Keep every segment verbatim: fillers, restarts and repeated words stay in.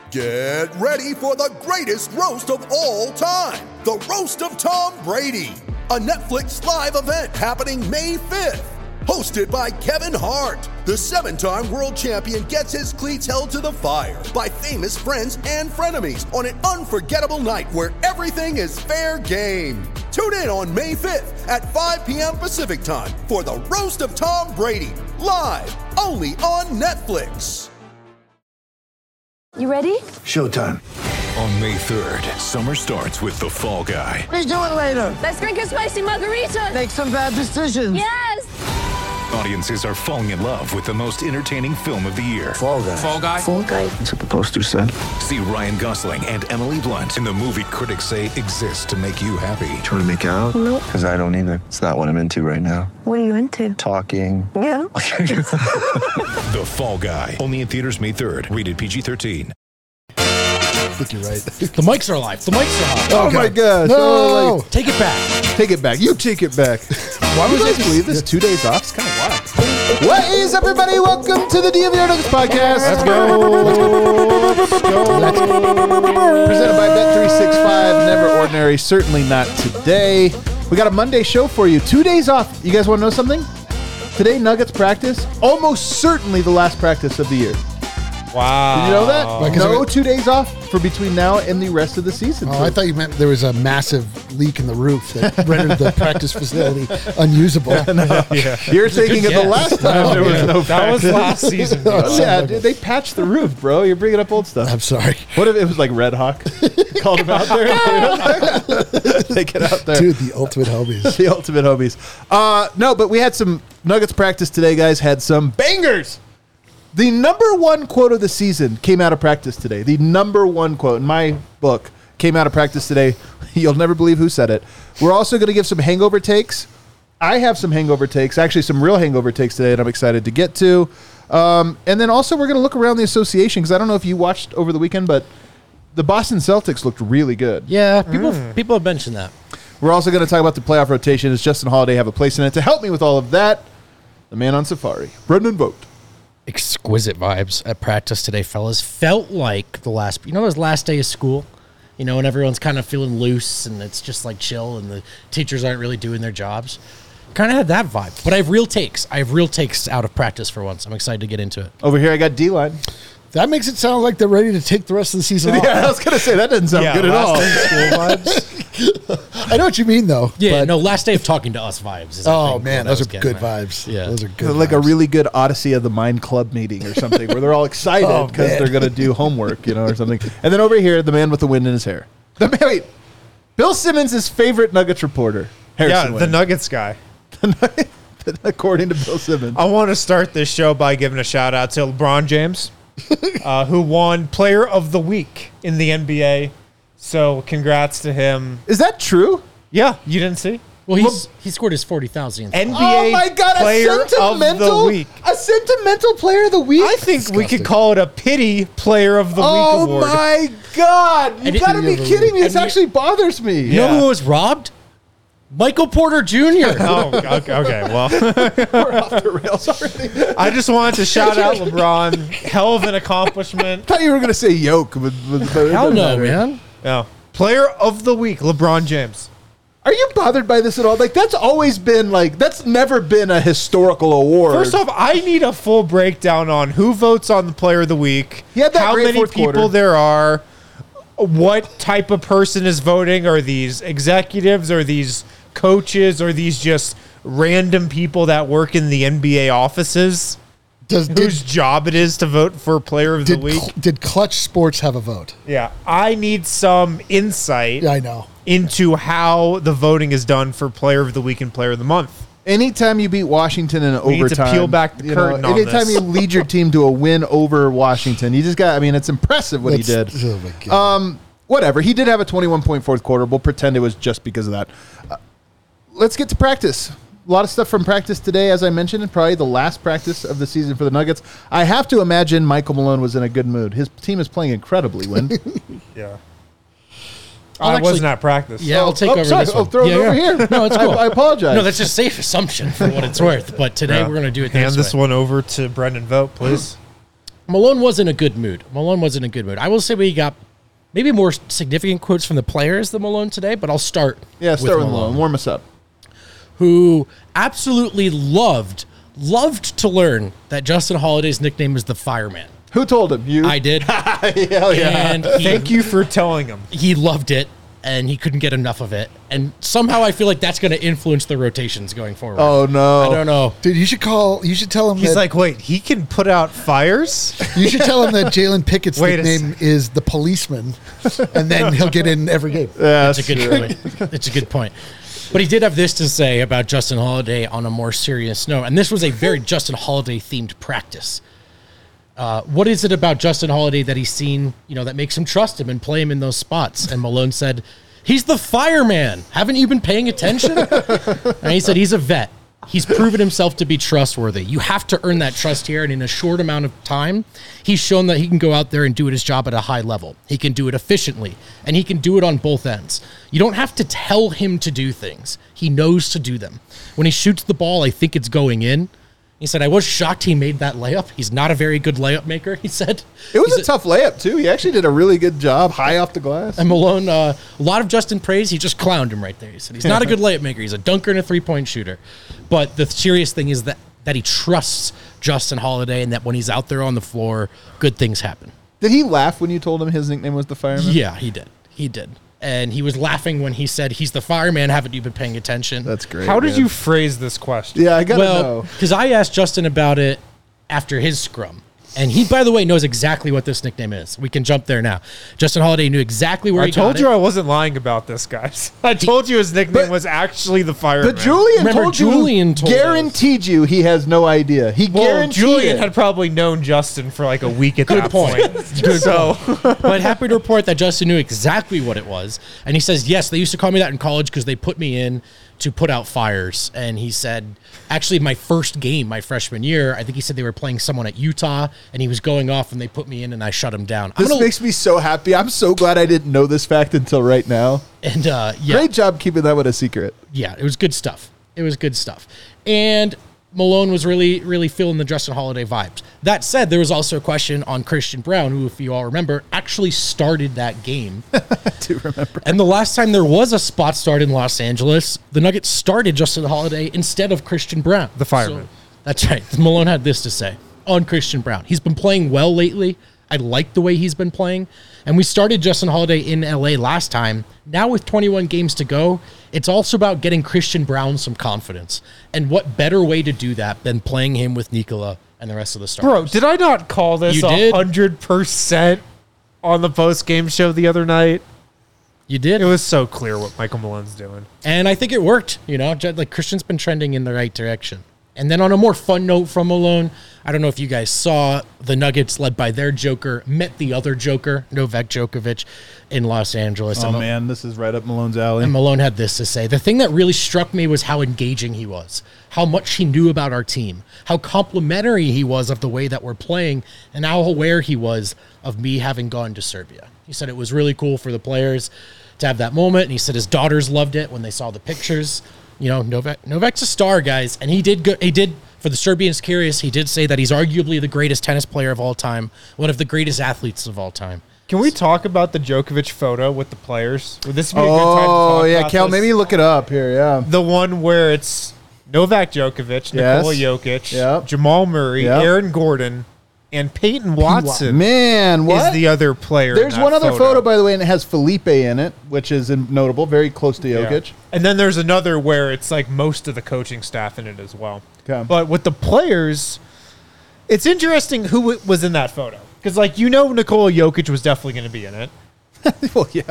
Get ready for the greatest roast of all time, the Roast of Tom Brady, a Netflix live event happening May fifth. Hosted by Kevin Hart, the seven-time world champion gets his cleats held to the fire by famous friends and frenemies on an unforgettable night where everything is fair game. Tune in on May fifth at five p.m. Pacific time for the Roast of Tom Brady, live only on Netflix. You ready? Showtime. On May third, summer starts with The Fall Guy. Let's do it later. Let's drink a spicy margarita. Make some bad decisions. Yes! Audiences are falling in love with the most entertaining film of the year. Fall Guy. Fall Guy? Fall guy. That's what the poster said. See Ryan Gosling and Emily Blunt in the movie critics say exists to make you happy. Trying to make it out? Nope. Because I don't either. It's not what I'm into right now. What are you into? Talking. Yeah. The Fall Guy. Only in theaters May third. Rated P G thirteen. I think you're right. The mics are live. The mics are live. Oh, Okay. my gosh. No. Oh, like, Take it back. take it back. You take it back. Why would you guys believe this? Two days off? It's kind of wild. What is up, everybody? Welcome to the D M V R Nuggets podcast. Let's go. Let's go. Let's go. Presented by Bet three sixty-five. Never ordinary. Certainly not today. We got a Monday show for you. Two days off. You guys want to know something? Today, Nuggets practice. Almost certainly the last practice of the year. Wow. Did you know that? Like, no it- two days off for between now and the rest of the season. Oh, I thought you meant there was a massive leak in the roof that rendered the practice facility unusable. Yeah. You're thinking of the last time there was no That was practice. last season. Oh, yeah, dude, they patched the roof, bro. You're bringing up old stuff. I'm sorry. What if it was like Red Hawk? Called him out there. Take it out there. Dude, the ultimate homies. The ultimate homies. Uh, no, but we had some Nuggets practice today, guys. Had some bangers. The number one quote of the season came out of practice today. The number one quote in my book came out of practice today. You'll never believe who said it. We're also going to give some hangover takes. I have some hangover takes, actually some real hangover takes today that I'm excited to get to. Um, and then also we're going to look around the association because I don't know if you watched over the weekend, but the Boston Celtics looked really good. Yeah, people people have mentioned that. We're also going to talk about the playoff rotation. Does Justin Holiday have a place in it? To help me with all of that, the man on Safari, Brendan Vogt. Exquisite vibes at practice today, fellas. Felt like the last, you know, it was last day of school, you know, and everyone's kind of feeling loose and it's just like chill and the teachers aren't really doing their jobs. Kind of had that vibe. But I have real takes. I have real takes out of practice for once. I'm excited to get into it. Over here, I got D-Line. That makes it sound like they're ready to take the rest of the season off. Yeah, I was going to say, that doesn't sound Yeah, good at last all. day of school vibes. I know what you mean, though. Yeah, but- no, last day of talking to us vibes. Is I Oh, think man, what I those was are getting good at. vibes. Yeah. Those are good Like a vibes. really good Odyssey of the Mind Club meeting or something where they're all excited Oh, because man. they're going to do homework, you know, or something. And then over here, the man with the wind in his hair. The man, wait, Bill Simmons' favorite Nuggets reporter, Harrison Yeah, the Wind. Nuggets guy. According to Bill Simmons. I want to start this show by giving a shout out to LeBron James, uh, who won Player of the Week in the N B A. So congrats to him. Is that true? Yeah, you didn't see? Well, he's, he scored his forty thousand. N B A Oh my God, Player a of the sentimental, Week. a sentimental player of the week? I think we Disgusting. could call it a pity Player of the Oh Week award. my God. You And it- got to be kidding me. This And you- actually bothers me. You know Yeah. who was robbed? Michael Porter Junior Oh, okay, okay. Well, We're off the rails already. I just wanted to shout out LeBron. Hell of an accomplishment. I thought you were going to say yoke. But, but, but it Hell doesn't no, matter. man. Yeah. Player of the Week, LeBron James. Are you bothered by this at all? Like, that's always been, like, that's never been a historical award. First off, I need a full breakdown on who votes on the Player of the Week, He had that how great many fourth people quarter. there are, what type of person is voting. Are these executives? Are these coaches? Are these just random people that work in the N B A offices Does, whose did, job it is to vote for Player of the did, Week? Cl- did Clutch Sports have a vote? Yeah, I need some insight Yeah, I know. into how the voting is done for Player of the Week and Player of the Month. Anytime you beat Washington in We need to overtime, peel back the you curtain know, on anytime this. you lead your team to a win over Washington, you just got. I mean, it's impressive what he did. That's- Oh, my God. Um, whatever. He did have a twenty-one point fourth quarter. We'll pretend it was just because of that. Uh, let's get to practice. A lot of stuff from practice today, as I mentioned, and probably the last practice of the season for the Nuggets. I have to imagine Michael Malone was in a good mood. His team is playing incredibly, Win. Yeah. I'll I actually- wasn't at practice. Yeah, I'll take oh, over sorry. this Oh, one. throw it Yeah, over yeah. here. No, it's I- cool. I apologize. No, that's a safe assumption for what it's worth. But today Yeah. we're going to do it Hand this this way. one over to Brendan Vogt, please. Malone was in a good mood. Malone was in a good mood. I will say we got maybe more significant quotes from the players than Malone today, but I'll start. Yeah, start with Malone, Malone. Warm us up. Who absolutely loved, loved to learn that Justin Holiday's nickname is the Fireman. Who told him? You? I did. Hell yeah. And he, Thank you for telling him. he loved it, and he couldn't get enough of it. And somehow I feel like that's going to influence the rotations going forward. Oh, no. I don't know. Dude, you should call. You should tell him. He's that, like, wait, he can put out fires? you should tell him that Jalen Pickett's Wait a nickname is the policeman, and then he'll get in every game. Yeah, It's a good point. It's a good point. But he did have this to say about Justin Holiday on a more serious note. And this was a very Justin Holiday themed practice. Uh, what is it about Justin Holiday that he's seen, you know, that makes him trust him and play him in those spots? And Malone said, he's the fireman. Haven't you been paying attention? And he said, he's a vet. He's proven himself to be trustworthy. You have to earn that trust here. And in a short amount of time, he's shown that he can go out there and do his job at a high level. He can do it efficiently, and he can do it on both ends. You don't have to tell him to do things. He knows to do them. When he shoots the ball, I think it's going in. He said, I was shocked he made that layup. He's not a very good layup maker, he said. It was He's a tough layup, too. He actually did a really good job, high off the glass. And Malone, uh, a lot of Justin praise. He just clowned him right there. He said he's not a good layup maker. He's a dunker and a three-point shooter. But the serious thing is that, that he trusts Justin Holiday, and that when he's out there on the floor, good things happen. Did he laugh when you told him his nickname was the Fireman? Yeah, he did. He did. And he was laughing when he said, he's the fireman. Haven't you been paying attention? That's great. How did man. you phrase this question? Yeah, I got to Well, know. because I asked Justin about it after his scrum. And he, by the way, knows exactly what this nickname is. We can jump there now. Justin Holiday knew exactly where I he told got you it. I wasn't lying about this, guys. I told you his nickname But- was actually the fireman. But Julian Remember, told Julian you, told us. guaranteed you he has no idea. He well, guaranteed Julian it. had probably known Justin for like a week at Good that point. point. Good so, But happy to report that Justin knew exactly what it was. And he says, yes, they used to call me that in college because they put me in to put out fires. And he said, actually, my first game, my freshman year, I think he said they were playing someone at Utah, and he was going off, and they put me in, and I shut him down. I'm This gonna, makes me so happy. I'm so glad I didn't know this fact until right now. and uh, yeah, Great job keeping that one a secret. yeah, it was good stuff. It was good stuff. And Malone was really, really feeling the Justin Holiday vibes. That said, there was also a question on Christian Brown, who, if you all remember, actually started that game. I do remember. And the last time there was a spot start in Los Angeles, the Nuggets started Justin Holiday instead of Christian Brown. The fireman. So, that's right. Malone had this to say on Christian Brown. He's been playing well lately. I like the way he's been playing. And we started Justin Holiday in L A last time. Now with twenty-one games to go, it's also about getting Christian Brown some confidence. And what better way to do that than playing him with Nikola and the rest of the starters? bro, did I not call this You did. one hundred percent on the post-game show the other night? You did. It was so clear what Michael Malone's doing. And I think it worked, you know, Ju- like Christian's been trending in the right direction. And then on a more fun note from Malone, I don't know if you guys saw, the Nuggets, led by their Joker, met the other Joker, Novak Djokovic, in Los Angeles. Oh, and, man, this is right up Malone's alley. and Malone had this to say. The thing that really struck me was how engaging he was, how much he knew about our team, how complimentary he was of the way that we're playing, and how aware he was of me having gone to Serbia. He said it was really cool for the players to have that moment, and he said his daughters loved it when they saw the pictures. You know, Novak Novak's a star, guys, and he did go, he did for the Serbians curious. He did say that he's arguably the greatest tennis player of all time, one of the greatest athletes of all time. Can we talk about the Djokovic photo with the players? Would this be a good time to talk Oh, yeah, about Kel, this? maybe look it up here, yeah. The one where it's Novak Djokovic, Nikola Yes. Jokic, Yep. Jamal Murray, Yep. Aaron Gordon, and Peyton Watson Man, what? is the other player. in There's that one other photo. by the way, and it has Felipe in it, which is in- notable, very close to Yeah. Jokic. And then there's another where it's like most of the coaching staff in it as well. Okay. But with the players, it's interesting who w- was in that photo. Because, like, you know, Nikola Jokic was definitely going to be in it. Well, yeah.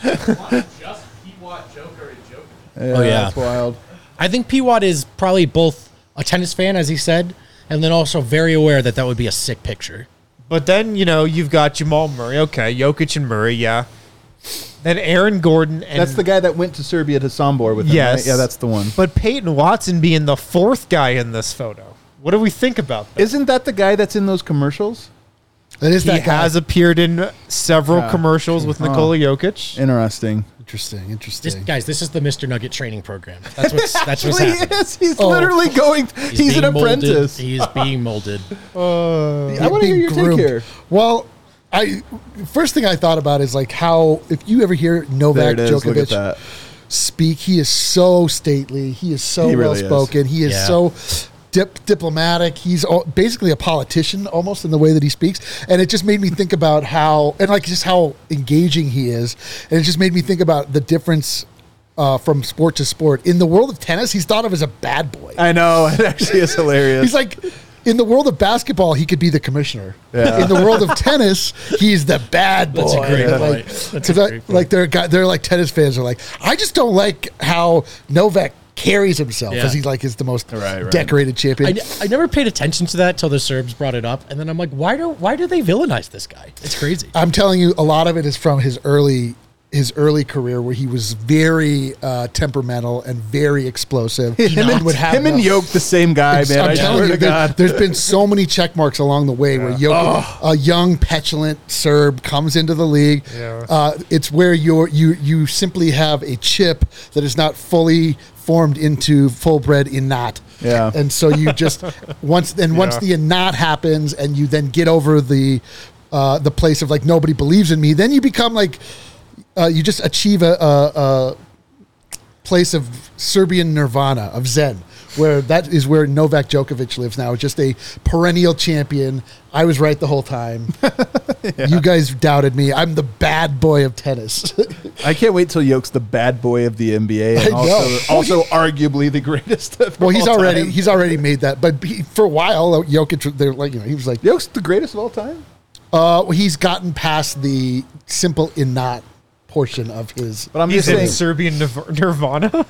Just P-Watt, Joker, and Joker. Yeah, Oh, yeah. That's wild. I think P-Watt is probably both a tennis fan, as he said, and then also very aware that that would be a sick picture. But then, you know, you've got Jamal Murray. Okay, Jokic and Murray, yeah. Then Aaron Gordon. And That's the guy that went to Serbia to Sombor with him, Yes. right? Yeah, that's the one. But Peyton Watson being the fourth guy in this photo. What do we think about that? Isn't that the guy that's in those commercials? That is He that guy. has appeared in several Yeah. commercials with Nikola Jokic. Interesting. Interesting. Interesting. This, guys, this is the Mister Nugget training program. That's what's that's what's Actually, happening. yes, he's Oh. literally going. He's, an being molded. apprentice. He is being molded. I want to hear being your take groomed. here. Well, I first thing I thought about is like how if you ever hear There Novak it is. Look at Djokovic that. speak, he is so stately. He is so He well really is. spoken. He is Yeah. so dip, diplomatic. He's all, basically a politician almost in the way that he speaks. And it just made me think about how and like just how engaging he is. And it just made me think about the difference uh, from sport to sport. In the world of tennis, he's thought of as a bad boy. I know. It actually is hilarious. He's like, in the world of basketball, he could be the commissioner. Yeah. In the world of tennis, he's the bad boy. That's a great Like, point. That's a 'cause I- great point. like they're guy- they're like tennis fans are like, I just don't like how Novak carries himself Yeah. because he's like is the most Right, right. decorated champion. I, I never paid attention to that till the Serbs brought it up, and then I'm like, why do why do they villainize this guy? It's crazy. I'm telling you, a lot of it is from his early his early career where he was very uh, temperamental and very explosive. him and, would have him and the- Yoke, the same guy, man. I'm I telling swear you, to there, God. there's been so many check marks along the way where Jokic, a young, petulant Serb comes into the league. Yeah. Uh, it's where you're, you you simply have a chip that is not fully formed into full-bred innat. Yeah. And so you just once and once Yeah. the innat happens, and you then get over the uh, the place of like nobody believes in me, then you become like uh, you just achieve a, a, a place of Serbian nirvana, of Zen, where that is where Novak Djokovic lives now, just a perennial champion. I was right the whole time. You guys doubted me. I'm the bad boy of tennis. I can't wait till Yoke's the bad boy of the N B A, and I know. also, also arguably the greatest. Of well, he's all already time. he's already made that, but he, for a while, Jokic, they're like, you know, he was like, Yoke's the greatest of all time. uh, he's gotten past the simple innat portion of his. But I'm He's just in saying. Serbian Nir- Nirvana.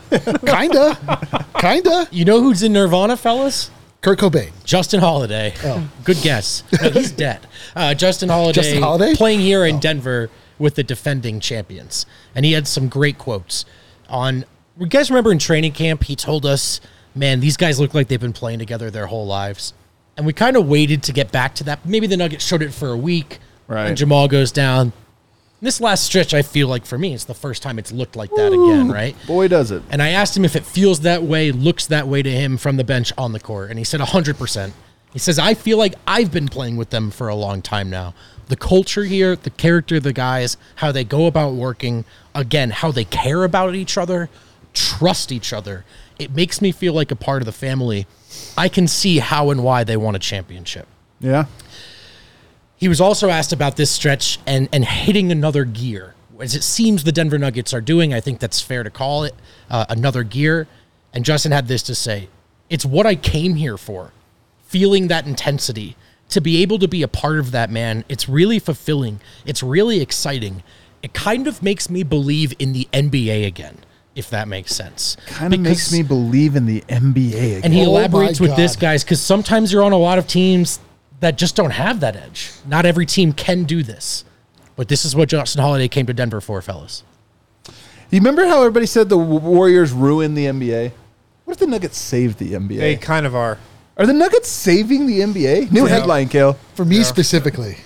Kinda, kinda. You know who's in Nirvana, fellas? Kurt Cobain. Justin Holiday. Oh. Good guess. No, he's dead. Uh, Justin Holiday, Justin Holiday? playing here in Denver with the defending champions. And he had some great quotes on, you guys remember in training camp, he told us, man, these guys look like they've been playing together their whole lives. And we kind of waited to get back to that. Maybe the Nuggets showed it for a week. Right. And Jamal goes down. This last stretch, I feel like for me, it's the first time it's looked like that again, right? Boy, does it. And I asked him if it feels that way, looks that way to him from the bench on the court. And he said one hundred percent. He says, I feel like I've been playing with them for a long time now. The culture here, the character of the guys, how they go about working, again, how they care about each other, trust each other. It makes me feel like a part of the family. I can see how and why they won a championship. Yeah. He was also asked about this stretch and, and hitting another gear, as it seems the Denver Nuggets are doing. I think that's fair to call it uh, another gear. And Justin had this to say: it's what I came here for, feeling that intensity, to be able to be a part of that, man. It's really fulfilling. It's really exciting. It kind of makes me believe in the N B A again, if that makes sense. Kind of makes Because- me believe in the N B A again. And he Oh my elaborates with this, God. guys, because sometimes you're on a lot of teams that just don't have that edge. Not every team can do this. But this is what Justin Holiday came to Denver for, fellas. You remember how everybody said the Warriors ruined the N B A? What if the Nuggets saved the N B A? They kind of are. Are the Nuggets saving the N B A? New Yeah. headline, Kale. For me specifically.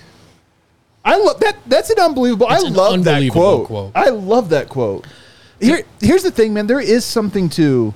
I love that. That's an unbelievable. It's I an love that unbelievable quote. quote. I love that quote. Here, here's the thing, man. There is something to.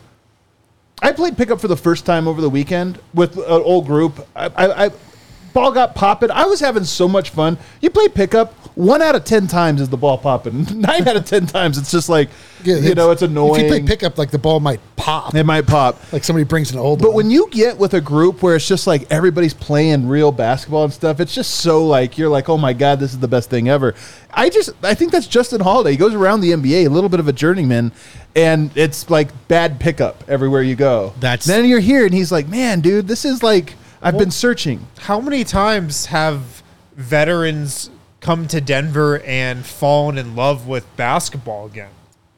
I played pickup for the first time over the weekend with an old group. I, I, I ball got popping. I was having so much fun. You play pickup. One out of ten times is the ball popping. Nine out of ten times, it's just like Yeah, you know, it's annoying. If you play pickup, like the ball might pop. It might pop. Like somebody brings an old But one. when you get with a group where it's just like everybody's playing real basketball and stuff, it's just so like you're like, oh my God, this is the best thing ever. I just I think that's Justin Holiday. He goes around the N B A, a little bit of a journeyman, and it's like bad pickup everywhere you go. That's- then you're here and he's like, man, dude, this is like I've Well- been searching. How many times have veterans come to Denver and fallen in love with basketball again?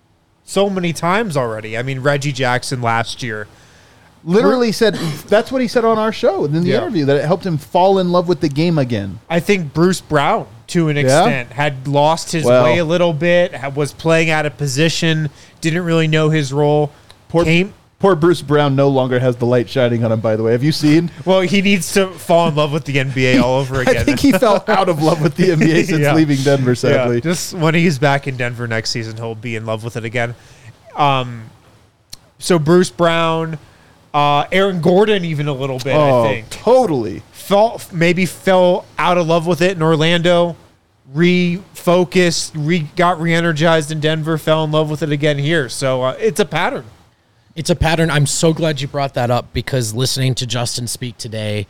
So many times already. I mean, Reggie Jackson last year. Literally said that's what he said on our show in the Yeah. interview, that it helped him fall in love with the game again. I think Bruce Brown, to an Yeah? extent, had lost his Well- way a little bit, ha- was playing out of position, didn't really know his role. Poor, came Poor Bruce Brown no longer has the light shining on him, by the way. Have you seen? Well, he needs to fall in love with the N B A all over again. I think he fell out of love with the N B A since Yeah. leaving Denver, sadly. Yeah, just when he's back in Denver next season, he'll be in love with it again. Um, so Bruce Brown, uh, Aaron Gordon, even a little bit, oh, I think. totally. Fell, maybe fell out of love with it in Orlando, refocused, re, got re-energized in Denver, fell in love with it again here. So uh, it's a pattern. It's a pattern. I'm so glad you brought that up because listening to Justin speak today,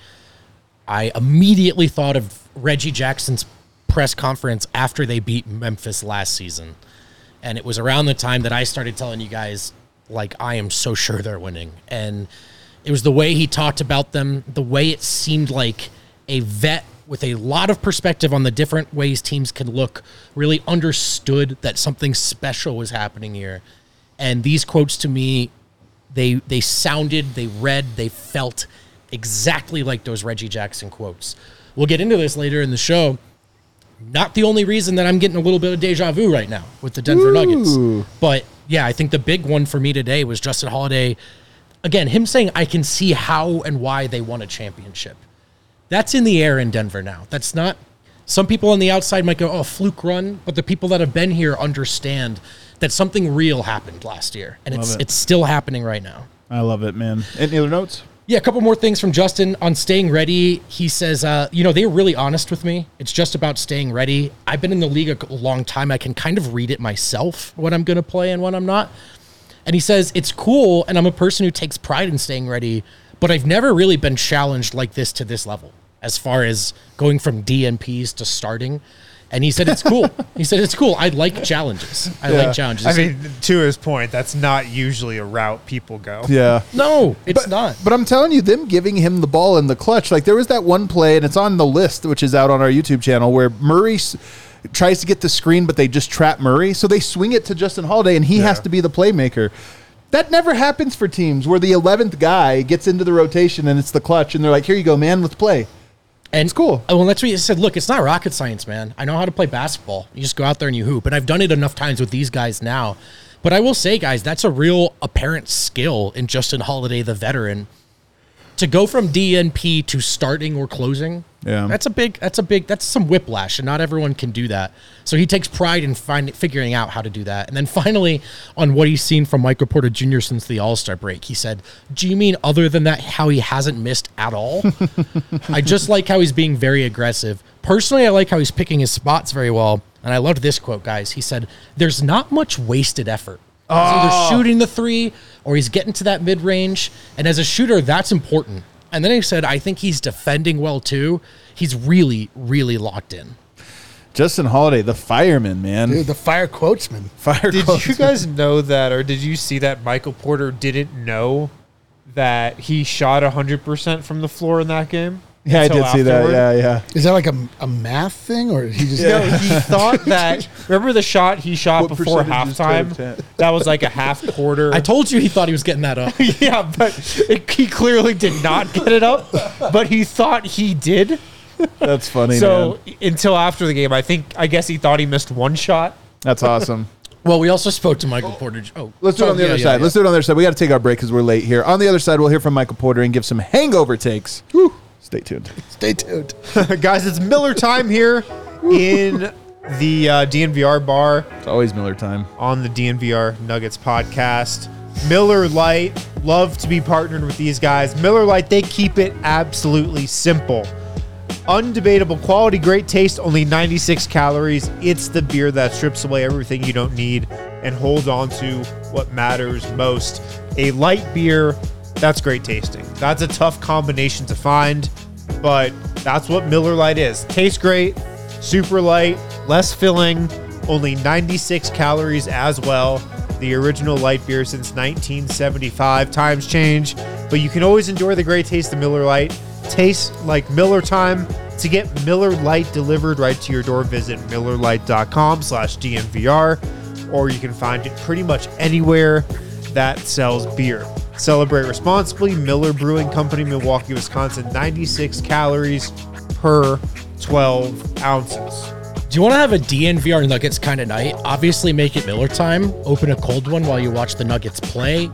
I immediately thought of Reggie Jackson's press conference after they beat Memphis last season. And it was around the time that I started telling you guys, like, I am so sure they're winning. And it was the way he talked about them, the way it seemed like a vet with a lot of perspective on the different ways teams can look, really understood that something special was happening here. And these quotes to me, They they sounded, they read, they felt exactly like those Reggie Jackson quotes. We'll get into this later in the show. Not the only reason that I'm getting a little bit of deja vu right now with the Denver Ooh. Nuggets. But, yeah, I think the big one for me today was Justin Holiday. Again, him saying, I can see how and why they won a championship. That's in the air in Denver now. That's not... Some people on the outside might go, oh, fluke run. But the people that have been here understand that something real happened last year, and it's it. it's still happening right now. I love it, man. Any other notes? Yeah, a couple more things from Justin on staying ready. He says, uh, you know, they were really honest with me. It's just about staying ready. I've been in the league a long time. I can kind of read it myself, what I'm going to play and what I'm not. And he says, it's cool, and I'm a person who takes pride in staying ready, but I've never really been challenged like this to this level, as far as going from D N Ps to starting. And he said, it's cool. He said, it's cool. I like challenges. I Yeah. like challenges. I mean, to his point, that's not usually a route people go. Yeah. no, it's but, not. But I'm telling you, them giving him the ball in the clutch, like there was that one play, and it's on the list, which is out on our YouTube channel, where Murray s- tries to get the screen, but they just trap Murray. So they swing it to Justin Holiday, and he Yeah. has to be the playmaker. That never happens for teams where the eleventh guy gets into the rotation and it's the clutch, and they're like, here you go, man, let's play. And it's cool. Oh, well, that's what he said. Look, it's not rocket science, man. I know how to play basketball. You just go out there and you hoop. And I've done it enough times with these guys now. But I will say, guys, that's a real apparent skill in Justin Holiday, the veteran. To go from D N P to starting or closing, Yeah. that's a big, that's a big, that's some whiplash, and not everyone can do that. So he takes pride in find, figuring out how to do that. And then finally, on what he's seen from Michael Porter Junior since the All-Star break, he said, do you mean other than that, how he hasn't missed at all? I just like how he's being very aggressive. Personally, I like how he's picking his spots very well. And I loved this quote, guys. He said, there's not much wasted effort. He's either shooting the three or he's getting to that mid-range. And as a shooter, that's important. And then he said, I think he's defending well, too. He's really, really locked in. Justin Holiday, the fireman, man. Dude, the fire quotesman. Fire Did quotes. you guys know that, or did you see that Michael Porter didn't know that he shot one hundred percent from the floor in that game? Yeah, I until did see that. afterward? Yeah, yeah. Is that like a, a math thing, or he just? No, he thought that. Remember the shot he shot What before percentage is halftime? ten? That was like a half quarter. I told you he thought he was getting that up. yeah, but it, he clearly did not get it up, but he thought he did. That's funny, So man. until after the game, I think I guess he thought he missed one shot. That's awesome. Well, we also spoke to Michael Porter. Oh, Let's do it oh, on the yeah, other yeah, side. yeah. Let's do it on the other side. We got to take our break because we're late here. On the other side, we'll hear from Michael Porter and give some hangover takes. Whew. Stay tuned. Stay tuned. Guys, it's Miller time here in the uh, D N V R bar It's always Miller time. on the D N V R Nuggets podcast. Miller Lite, love to be partnered with these guys. Miller Lite, they keep it absolutely simple. Undebatable quality, great taste, only ninety-six calories. It's the beer that strips away everything you don't need and holds on to what matters most. A light beer that's great tasting. That's a tough combination to find, but that's what Miller Lite is. Tastes great, super light, less filling, only ninety-six calories as well. The original light beer since nineteen seventy-five. Times change, but you can always enjoy the great taste of Miller Lite. Tastes like Miller time. To get Miller Lite delivered right to your door, visit millerlite.com slash DNVR, or you can find it pretty much anywhere that sells beer. Celebrate responsibly. Miller Brewing Company, Milwaukee, Wisconsin. ninety-six calories per twelve ounces. Do you want to have a D N V R Nuggets kind of night? Obviously, make it Miller time. Open a cold one while you watch the Nuggets play, and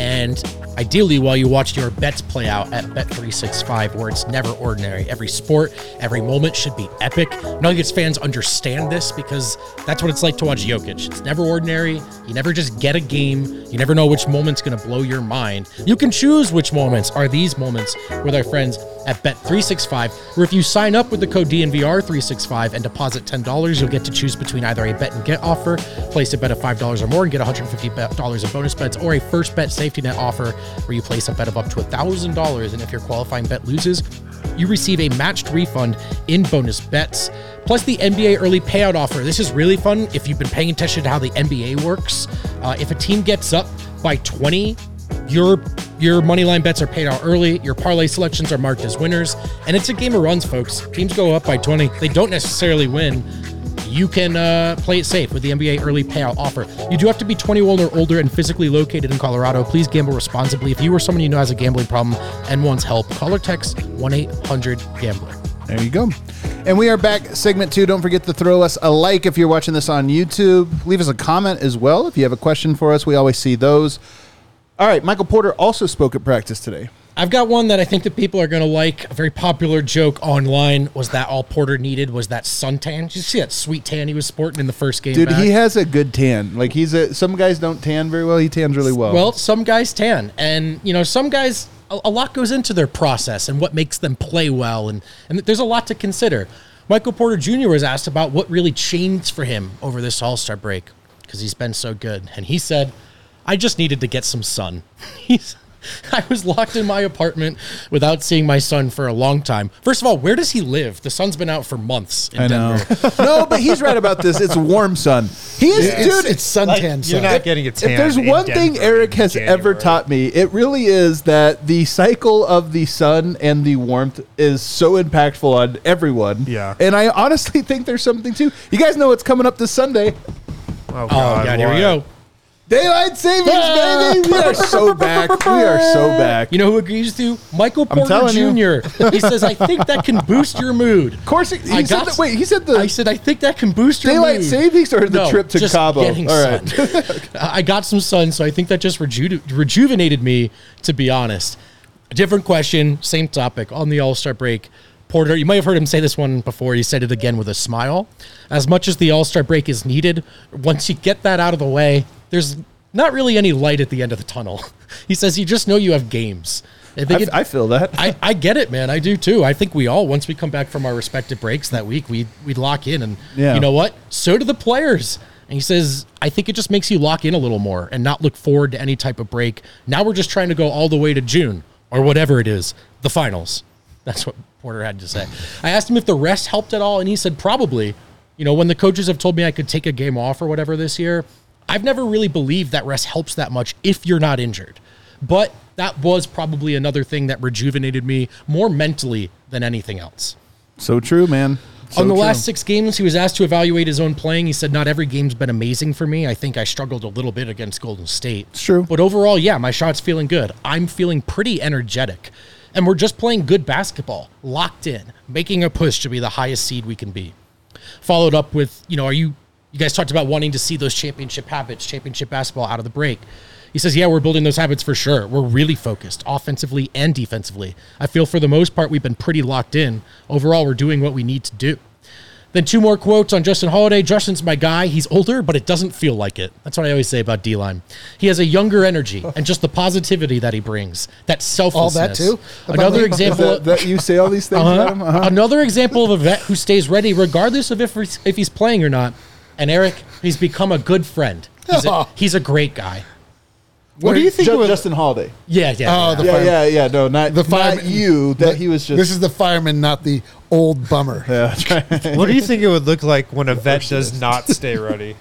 and ideally while you watch your bets play out at Bet three sixty-five, where it's never ordinary. Every sport, every moment should be epic. Nuggets fans understand this because that's what it's like to watch Jokic. It's never ordinary. You never just get a game. You never know which moment's going to blow your mind. You can choose which moments are these moments with our friends at Bet three sixty-five, where if you sign up with the code D N V R three sixty-five and deposit ten dollars, you'll get to choose between either a bet and get offer, place a bet of five dollars or more and get one hundred fifty dollars in bonus bets, or a first bet safety net offer where you place a bet of up to one thousand dollars, and if your qualifying bet loses, you receive a matched refund in bonus bets. Plus the N B A early payout offer. This is really fun if you've been paying attention to how the N B A works. Uh, if a team gets up by twenty, your your money line bets are paid out early. Your parlay selections are marked as winners. And it's a game of runs, folks. Teams go up by twenty. They don't necessarily win. You can uh, play it safe with the N B A early payout offer. You do have to be twenty-one or older and physically located in Colorado. Please gamble responsibly. If you or someone you know has a gambling problem and wants help, call or text one eight hundred gambler. There you go. And we are back, segment two. Don't forget to throw us a like if you're watching this on YouTube. Leave us a comment as well if you have a question for us. We always see those. All right, Michael Porter also spoke at practice today. I've got one that I think that people are going to like. A very popular joke online was that all Porter needed was that suntan. Did you see that sweet tan he was sporting in the first game Dude, back? he has a good tan. Like, he's a, some guys don't tan very well. He tans really well. Well, some guys tan. And, you know, some guys, a, a lot goes into their process and what makes them play well. And, and there's a lot to consider. Michael Porter Junior was asked about what really changed for him over this All-Star break because he's been so good. And he said, I just needed to get some sun. He's... I was locked in my apartment without seeing my son for a long time. First of all, where does he live? The sun's been out for months in I know. Denver. No, but he's right about this. It's warm sun. He is, It's, dude. it's suntan Like, sun. you're not getting a tan. If there's in one thing Denver Eric in has January. ever taught me, it really is that the cycle of the sun and the warmth is so impactful on everyone. Yeah. And I honestly think there's something too. You guys know what's coming up this Sunday. Oh, Oh, God, God, here we what? go. Daylight savings, baby. We are so back. We are so back. You know who agrees to? Michael Porter telling you. Junior He says, I think that can boost your mood. Of course, he, he I said got- that, wait, he said the I said, I think that can boost your daylight mood. savings or the No, trip to just Cabo? getting All right. sun. I got some sun, so I think that just reju- rejuvenated me, to be honest. Different question, same topic. On the All-Star break, Porter, you might have heard him say this one before. He said it again with a smile. As much as the All-Star break is needed, once you get that out of the way, there's not really any light at the end of the tunnel. He says, you just know you have games. I, think I, it, I feel that. I, I get it, man. I do too. I think we all, once we come back from our respective breaks that week, we we lock in. And Yeah. you know what? So do the players. And he says, I think it just makes you lock in a little more and not look forward to any type of break. Now we're just trying to go all the way to June or whatever it is, the finals. That's what Porter had to say. I asked him if the rest helped at all, and he said probably. You know, when the coaches have told me I could take a game off or whatever this year, I've never really believed that rest helps that much if you're not injured. But that was probably another thing that rejuvenated me more mentally than anything else. So true, man. So On the true. last six games, he was asked to evaluate his own playing. He said, not every game's been amazing for me. I think I struggled a little bit against Golden State. It's true. But overall, yeah, my shot's feeling good. I'm feeling pretty energetic. And we're just playing good basketball, locked in, making a push to be the highest seed we can be. Followed up with, you know, are you, you guys talked about wanting to see those championship habits, championship basketball out of the break. He says, yeah, we're building those habits for sure. We're really focused offensively and defensively. I feel for the most part, we've been pretty locked in. Overall, we're doing what we need to do. Then two more quotes on Justin Holiday. Justin's my guy. He's older, but it doesn't feel like it. That's what I always say about D-Line. He has a younger energy and just the positivity that he brings, that selflessness. too? Another About- example. that, that you say all these things Uh-huh. about him? Uh-huh. Another example of a vet who stays ready regardless of if he's, if he's playing or not. And Eric, he's become a good friend. He's a, he's a great guy. What do you think? Ju- would- Justin Holiday. Yeah, yeah. Oh, yeah. the Yeah, fireman. yeah, yeah. No, not, The not fireman. you. That The- he was just. This is the fireman, not the old bummer. yeah, that's right. What do you think it would look like when a vet does not stay ready?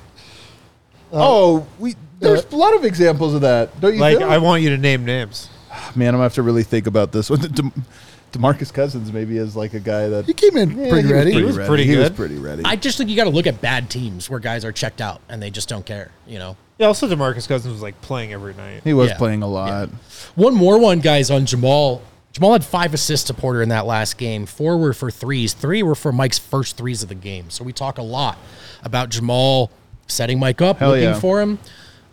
Oh, we. There's a lot of examples of that. Don't you Like, feel? I want you to name names. Man, I'm gonna have to really think about this one. De- DeMarcus Cousins maybe is like a guy that He came in Yeah, pretty he was ready. He was ready. pretty He was good. pretty ready. I just think you got to look at bad teams where guys are checked out and they just don't care, you know? Yeah, also DeMarcus Cousins was like playing every night. he was Yeah. playing a lot. One more one, guys, on Jamal. Jamal had five assists to Porter in that last game. Four were for threes. Three were for Mike's first threes of the game. So we talk a lot about Jamal setting Mike up, Hell looking yeah. for him.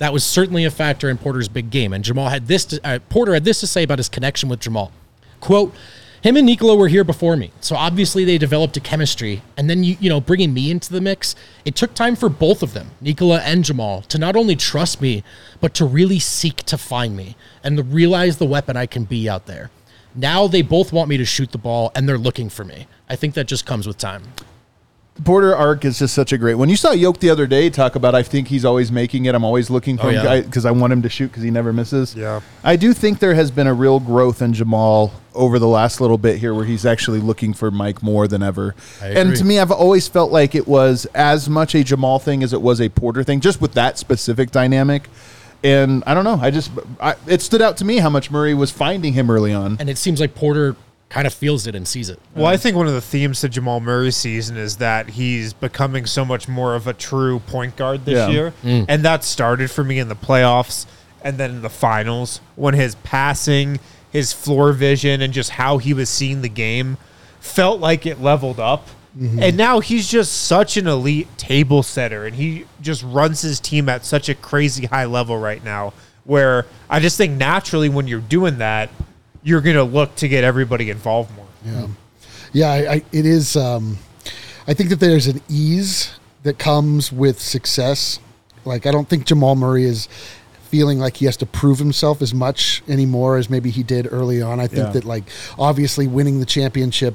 That was certainly a factor in Porter's big game. And Jamal had this, to, uh, Porter had this to say about his connection with Jamal. Quote, him and Nikola were here before me, so obviously they developed a chemistry. And then, you you know, bringing me into the mix, it took time for both of them, Nikola and Jamal, to not only trust me, but to really seek to find me and to realize the weapon I can be out there. Now they both want me to shoot the ball, and they're looking for me. I think that just comes with time. The Porter arc is just such a great one. You saw Yoke the other day talk about, I think he's always making it. I'm always looking for Oh, him yeah. because I want him to shoot because he never misses. Yeah. I do think there has been a real growth in Jamal over the last little bit here where he's actually looking for Mike more than ever. I And agree. to me, I've always felt like it was as much a Jamal thing as it was a Porter thing, just with that specific dynamic. And I don't know. I just, I, it stood out to me how much Murray was finding him early on. And it seems like Porter kind of feels it and sees it. Well, I think one of the themes to Jamal Murray's season is that he's becoming so much more of a true point guard this Yeah. year. And that started for me in the playoffs and then in the finals when his passing, his floor vision, and just how he was seeing the game felt like it leveled up. And now he's just such an elite table setter, and he just runs his team at such a crazy high level right now, where I just think naturally when you're doing that, you're going to look to get everybody involved more. Yeah, yeah. I, I, it is. Um, I think that there's an ease that comes with success. Like I don't think Jamal Murray is feeling like he has to prove himself as much anymore as maybe he did early on. I think Yeah. that like obviously winning the championship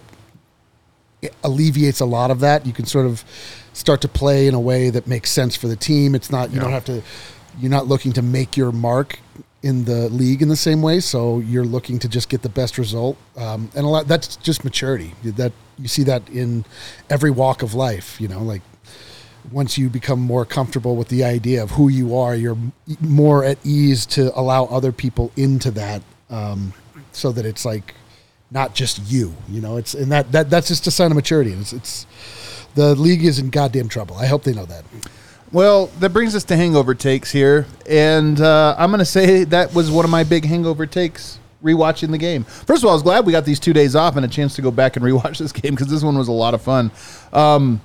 it alleviates a lot of that. You can sort of start to play in a way that makes sense for the team. It's not you don't have to. You're not looking to make your mark in the league in the same way, so you're looking to just get the best result, um, and a lot that's just maturity. That you see that in every walk of life. You know, like once you become more comfortable with the idea of who you are, you're more at ease to allow other people into that, um, so that it's like not just you. You know, it's and that that that's just a sign of maturity. It's, it's the league is in goddamn trouble. I hope they know that. Well, that brings us to hangover takes here, and uh, I'm going to say that was one of my big hangover takes, rewatching the game. First of all, I was glad we got these two days off and a chance to go back and rewatch this game because this one was a lot of fun. Um,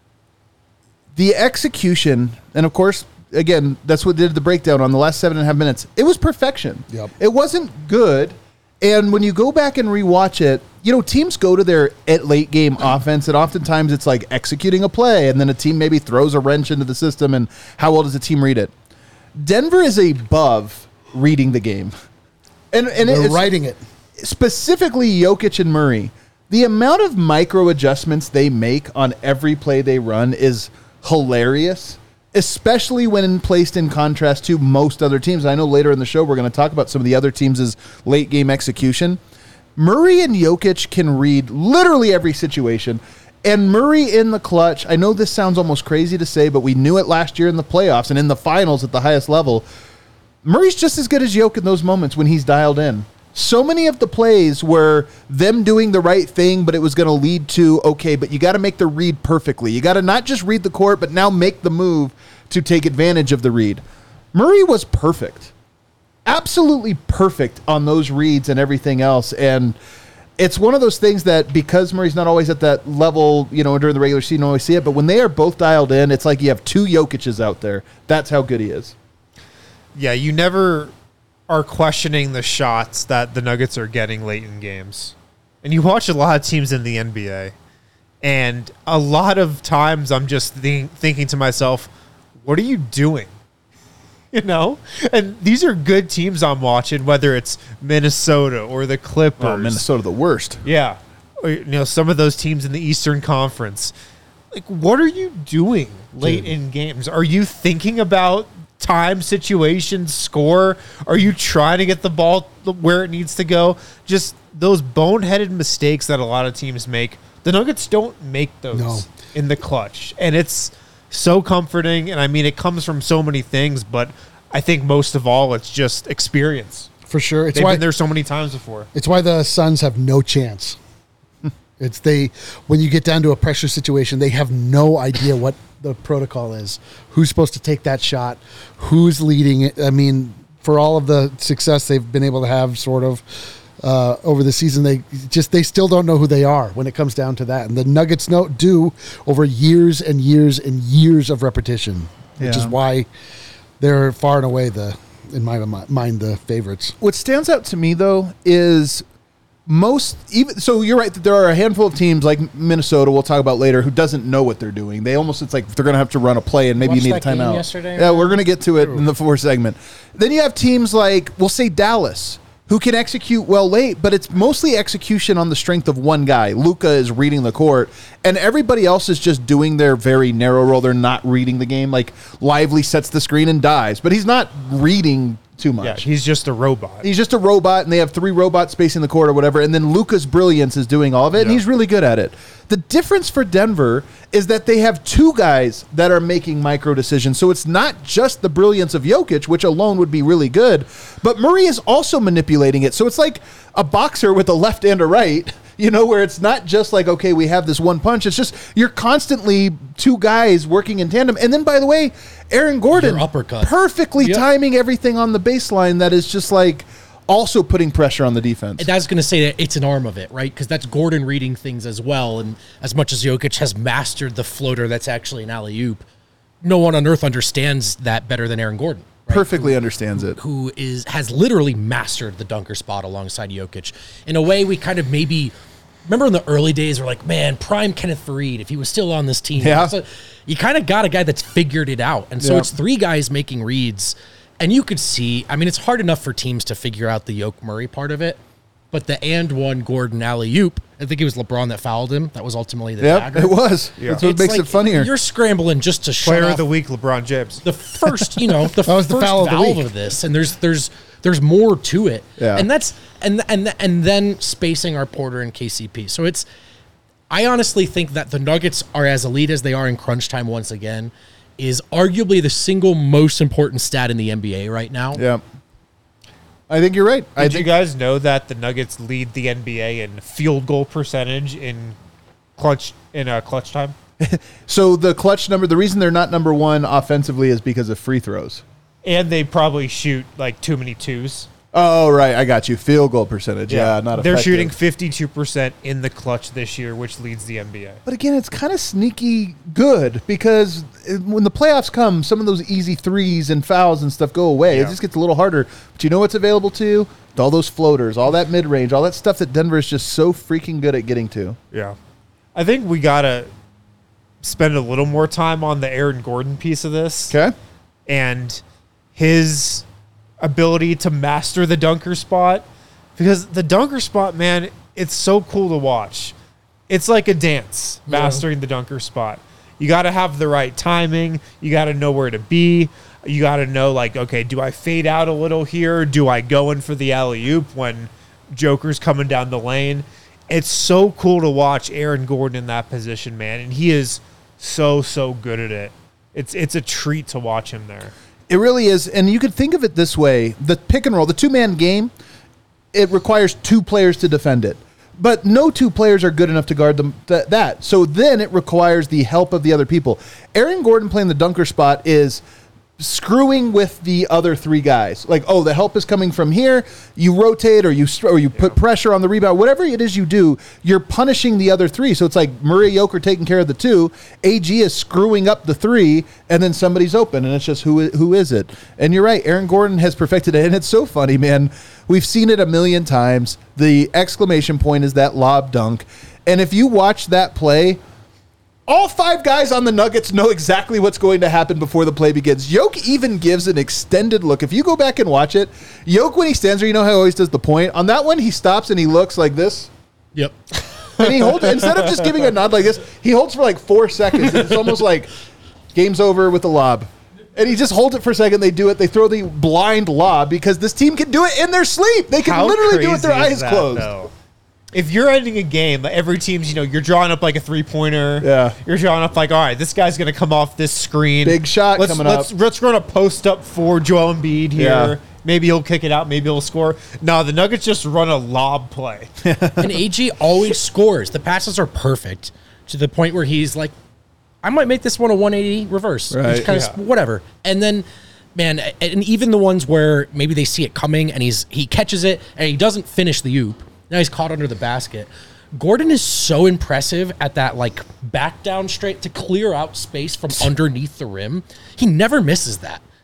the execution, and of course, again, that's what did the breakdown on the last seven and a half minutes. It was perfection. Yep. It wasn't good, and when you go back and rewatch it, you know, teams go to their at late game offense, and oftentimes it's like executing a play, and then a team maybe throws a wrench into the system, and how well does the team read it? Denver is above reading the game. And, and They're it's writing it. specifically Jokic and Murray. The amount of micro adjustments they make on every play they run is hilarious, especially when placed in contrast to most other teams. I know later in the show we're going to talk about some of the other teams' late game execution. Murray and Jokic can read literally every situation. And Murray in the clutch, I know this sounds almost crazy to say, but we knew it last year in the playoffs and in the finals at the highest level. Murray's just as good as Jokic in those moments when he's dialed in. So many of the plays were them doing the right thing, but it was going to lead to, okay, but you got to make the read perfectly. You got to not just read the court, but now make the move to take advantage of the read. Murray was perfect. Absolutely perfect on those reads and everything else. And it's one of those things that because Murray's not always at that level, you know, during the regular season, you don't always see it, but when they are both dialed in, it's like you have two Jokic's out there. That's how good he is. Yeah, you never are questioning the shots that the Nuggets are getting late in games. And you watch a lot of teams in the N B A, and a lot of times I'm just think, thinking to myself, what are you doing? You know? And these are good teams I'm watching, whether it's Minnesota or the Clippers. Oh, Minnesota, the worst. Yeah. Or, you know, some of those teams in the Eastern Conference. Like, what are you doing late in games? Are you thinking about time, situations, score? Are you trying to get the ball where it needs to go? Just those boneheaded mistakes that a lot of teams make. The Nuggets don't make those No. in the clutch. And it's so comforting. And I mean, it comes from so many things, but I think most of all, it's just experience. For sure. It's They've why been there so many times before. It's why the Suns have no chance. It's they when you get down to a pressure situation, they have no idea what the protocol is. Who's supposed to take that shot? Who's leading it? I mean, for all of the success they've been able to have, sort of uh, over the season, they just they still don't know who they are when it comes down to that. And the Nuggets know do over years and years and years of repetition, which is Yeah. why they're far and away the, in my mi- mind, the favorites. What stands out to me though is most even so you're right that there are a handful of teams like Minnesota we'll talk about later who doesn't know what they're doing. They almost it's like they're going to have to run a play and maybe Watched you need that a game timeout. yesterday, yeah, right? we're going to get to it in the fourth segment. Then you have teams like we'll say Dallas who can execute well late, but it's mostly execution on the strength of one guy. Luka is reading the court, and everybody else is just doing their very narrow role. They're not reading the game. Like Lively sets the screen and dives, but he's not reading too much. Yeah, he's just a robot. He's just a robot, and they have three robots spacing the court or whatever, and then Luka's brilliance is doing all of it, and Yeah. he's really good at it. The difference for Denver is that they have two guys that are making micro decisions, so it's not just the brilliance of Jokic, which alone would be really good, but Murray is also manipulating it, so it's like a boxer with a left and a right, you know, where it's not just like, okay, we have this one punch, it's just you're constantly two guys working in tandem, and then, by the way, Aaron Gordon Your uppercut. perfectly Yep. timing everything on the baseline that is just like also putting pressure on the defense. And I was going to say that it's an arm of it, right? Because that's Gordon reading things as well. And as much as Jokic has mastered the floater that's actually an alley-oop, no one on earth understands that better than Aaron Gordon. Right? Perfectly understands it. Who is has literally mastered the dunker spot alongside Jokic. In a way, we kind of maybe remember in the early days, we're like, man, prime Kenneth Faried, if he was still on this team. Yeah. So you kind of got a guy that's figured it out. And so Yeah. it's three guys making reads. And you could see, I mean, it's hard enough for teams to figure out the Yoke Murray part of it. But the and one Gordon alley-oop, I think it was LeBron that fouled him. That was ultimately the Yep, dagger. it was. Yeah. That's what It's makes like it funnier. You're scrambling just to shut Player off of the week, LeBron James. the first, you know, the That was first the foul of the valve week. of this, and there's there's there's more to it, Yeah. and that's and and and then spacing our Porter and K C P. So it's, I honestly think that the Nuggets are as elite as they are in crunch time once again, is arguably the single most important stat in the N B A right now. Yeah. I think you're right. I Did think you guys know that the Nuggets lead the N B A in field goal percentage in clutch in uh, clutch time? so. The clutch number. The reason they're not number one offensively is because of free throws. And they probably shoot like too many twos. Oh, right. I got you. Field goal percentage. Yeah, not They're effective. shooting fifty-two percent in the clutch this year, which leads the N B A. But again, it's kind of sneaky good because it- when the playoffs come, some of those easy threes and fouls and stuff go away. It Yeah. just gets a little harder. But you know what's available to you? All those floaters, all that mid range, all that stuff that Denver is just so freaking good at getting to. Yeah. I think we got to spend a little more time on the Aaron Gordon piece of this. Okay. And his ability to master the dunker spot, because the dunker spot, man, it's so cool to watch. It's like a dance, mastering the dunker spot. You got to have the right timing. You got to know where to be. You got to know, like, okay, do I fade out a little here? Do I go in for the alley-oop when Joker's coming down the lane? It's so cool to watch Aaron Gordon in that position, man, and he is so, so good at it. It's it's a treat to watch him there. It really is. And you could think of it this way. The pick and roll, the two-man game, it requires two players to defend it. But no two players are good enough to guard them th- that. So then it requires the help of the other people. Aaron Gordon playing the dunker spot is screwing with the other three guys. Like, oh, the help is coming from here. You rotate or you str- or you put pressure on the rebound. Whatever it is you do, you're punishing the other three. So it's like Murray Yoker taking care of the two. A G is screwing up the three, and then somebody's open, and it's just who i- who is it? And you're right. Aaron Gordon has perfected it, and it's so funny, man. We've seen it a million times. The exclamation point is that lob dunk. And if you watch that play, all five guys on the Nuggets know exactly what's going to happen before the play begins. Yoke even gives an extended look. If you go back and watch it, Yoke, when he stands there, you know how he always does the point? On that one, he stops and he looks like this. Yep. And he holds, instead of just giving a nod like this, he holds for like four seconds. It's almost like game's over with the lob. And he just holds it for a second. They do it. They throw the blind lob because this team can do it in their sleep. They can How literally do it with their crazy eyes is that, closed. though? If you're ending a game, like every team's, you know, you're drawing up like a three pointer. Yeah. You're drawing up like, all right, this guy's gonna come off this screen. Big shot let's, coming let's, up. Let's run a post up for Joel Embiid here. Yeah. Maybe he'll kick it out. Maybe he'll score. No, the Nuggets just run a lob play. And A G always scores. The passes are perfect to the point where he's like, I might make this one a one eighty reverse. Right. Just kind of Yeah. whatever. And then, man, and even the ones where maybe they see it coming and he's he catches it and he doesn't finish the oop. Now he's caught under the basket. Gordon is so impressive at that, like, back down straight to clear out space from underneath the rim. He never misses that.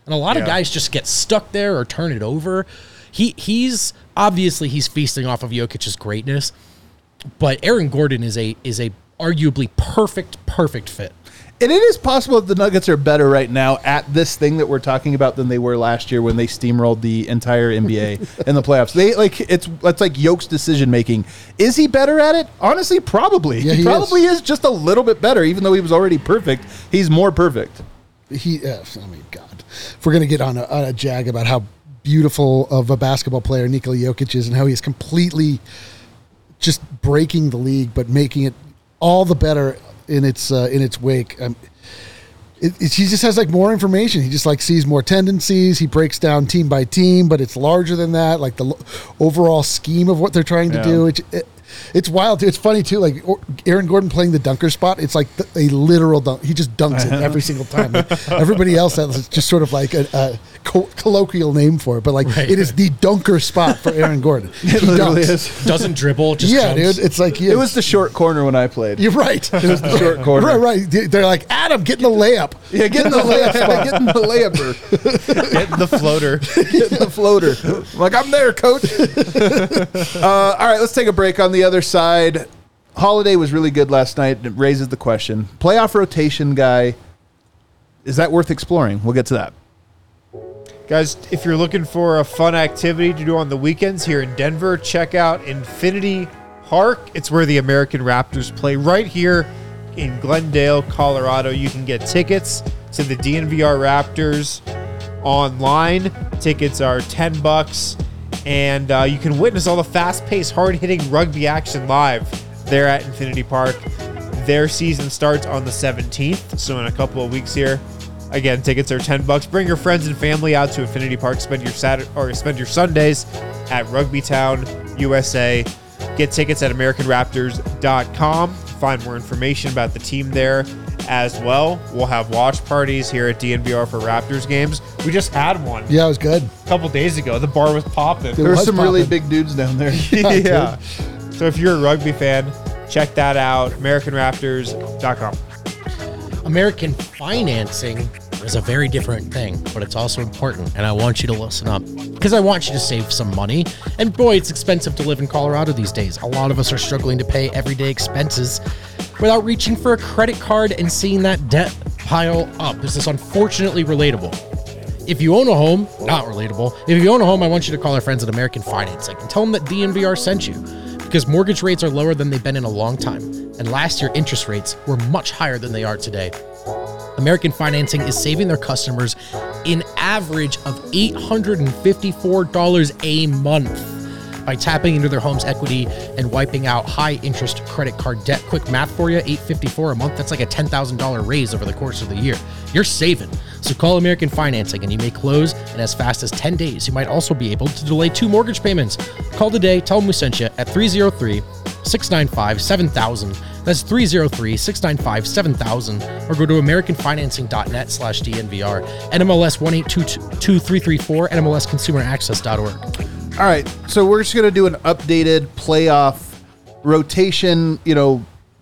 And a lot Yeah. of guys just get stuck there or turn it over. He he's obviously he's feasting off of Jokic's greatness, but Aaron Gordon is a is a arguably perfect perfect fit. And it is possible that the Nuggets are better right now at this thing that we're talking about than they were last year when they steamrolled the entire N B A in the playoffs. They like it's it's like Yoke's decision making. Is he better at it? Honestly, probably. Yeah, he, he probably is. is. just a little bit better, even though he was already perfect. He's more perfect. He, uh, I mean, God, if we're gonna get on a, on a jag about how beautiful of a basketball player Nikola Jokic is and how he is completely just breaking the league, but making it all the better in its uh, in its wake. Um, it, it, he just has like more information. He just like sees more tendencies. He breaks down team by team, but it's larger than that. Like the lo- overall scheme of what they're trying to Yeah. do. It, it, it's wild. It's funny too. Like or- Aaron Gordon playing the dunker spot. It's like the, a literal dunk. He just dunks it every single time. Like, everybody else has just sort of like a, a co- colloquial name for it, but like Right. it is the dunker spot for Aaron Gordon. It He literally dunks. is. Doesn't dribble, just Yeah, jumps. dude. It's like yeah, It was the short corner when I played. You're right. It was the short corner. Right, right. They're like Adam, get in the layup. Yeah, get in the layup spot. Get in the layuper. Get the floater. Get in the floater. I'm like, I'm there, coach. uh, all right, let's take a break on the other side. Holiday was really good last night. It raises the question. Playoff rotation guy, is that worth exploring? We'll get to that. Guys, if you're looking for a fun activity to do on the weekends here in Denver, check out Infinity Park. It's where the American Raptors play right here in Glendale, Colorado. You can get tickets to the D N V R Raptors online. Tickets are ten bucks, and uh, you can witness all the fast-paced, hard-hitting rugby action live there at Infinity Park. Their season starts on the seventeenth, so in a couple of weeks here. Again, tickets are ten bucks. Bring your friends and family out to Infinity Park. Spend your Saturday or spend your Sundays at Rugby Town, U S A. Get tickets at American Raptors dot com. Find more information about the team there as well. We'll have watch parties here at D N V R for Raptors games. We just had one Yeah, it was good. a couple days ago. The bar was popping. There were was some really popping. big dudes down there. Yeah. So if you're a rugby fan, check that out. American Raptors dot com. American financing is a very different thing, but it's also important, and I want you to listen up because I want you to save some money. And boy, it's expensive to live in Colorado these days. A lot of us are struggling to pay everyday expenses without reaching for a credit card and seeing that debt pile up. This is unfortunately relatable. If you own a home, not relatable. If you own a home, I want you to call our friends at American Financing and tell them that D N V R sent you, because mortgage rates are lower than they've been in a long time. And last year, interest rates were much higher than they are today. American Financing is saving their customers an average of eight hundred fifty-four dollars a month by tapping into their home's equity and wiping out high interest credit card debt. Quick math for you, eight hundred fifty-four dollars a month. That's like a ten thousand dollars raise over the course of the year. You're saving. So call American Financing and you may close in as fast as ten days. You might also be able to delay two mortgage payments. Call today, tell them we sent you at three oh three, six nine five, seven thousand. That's three oh three, six nine five, seven thousand, or go to american financing dot net slash D N V R, N M L S one eight two two three three four, N M L S consumer access dot org. All right, so we're just going to do an updated playoff rotation, you know,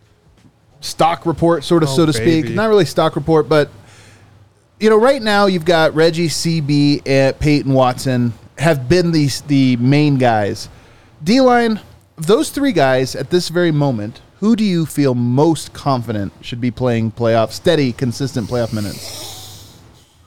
stock report, sort of, Oh, so to speak. baby. Not really stock report, but, you know, right now you've got Reggie, C B, and Peyton Watson have been these the main guys. D-line, of those three guys at this very moment, who do you feel most confident should be playing playoff, steady, consistent playoff minutes?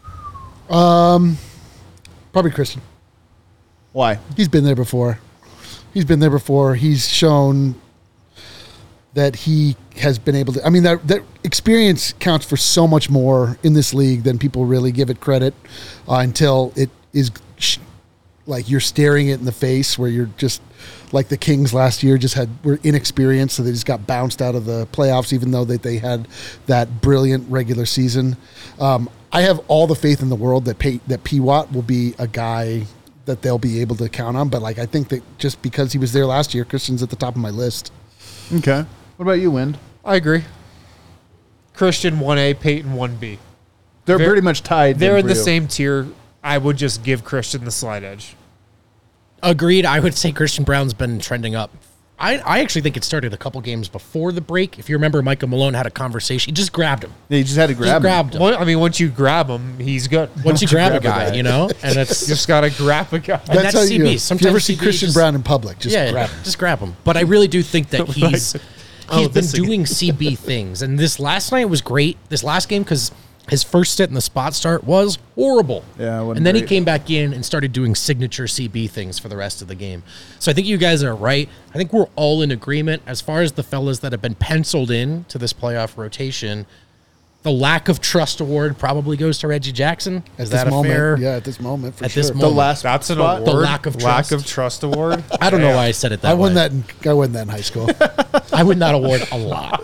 Probably Christian. Why? He's been there before. He's been there before. He's shown that he has been able to. I mean, that that experience counts for so much more in this league than people really give it credit uh, until it is sh- like you're staring it in the face, where you're just like the Kings last year just had were inexperienced, so they just got bounced out of the playoffs, even though that they had that brilliant regular season. Um, I have all the faith in the world that Pay, that P. Watt will be a guy that they'll be able to count on. But like, I think that just because he was there last year, Christian's at the top of my list. Okay. What about you, Wind? I agree. Christian one A, Peyton one B. They're They're- pretty much tied. They're then in for the you. same tier. I would just give Christian the slight edge. Agreed. I would say Christian Brown's been trending up I, I actually think it started a couple games before the break. If you remember, Michael Malone had a conversation. He just grabbed him. Yeah, you just had to Just grab him. grabbed him. Well, I mean, once you grab him, he's good. Once you grab a grab a guy, guy. you know, and it's You just gotta grab a guy. And that's how C B. you, if you Sometimes ever see C B Christian just- Brown in public, just yeah, grab him. just grab him. But I really do think that he's he's Oh, been this again. doing C B things, and this last night was great. This last game because his first stint in the spot start was horrible. Yeah, it wasn't and then he great. came back in and started doing signature C B things for the rest of the game. So I think you guys are right. I think we're all in agreement as far as the fellas that have been penciled in to this playoff rotation. The lack of trust award probably goes to Reggie Jackson. At Is this that a moment, fair? yeah, at this moment, for At sure. this The moment. last That's an spot? award. The lack of lack trust. of trust award. I don't know Damn. why I said it that I way. won that. In, I won that in high school. I would not award a lot.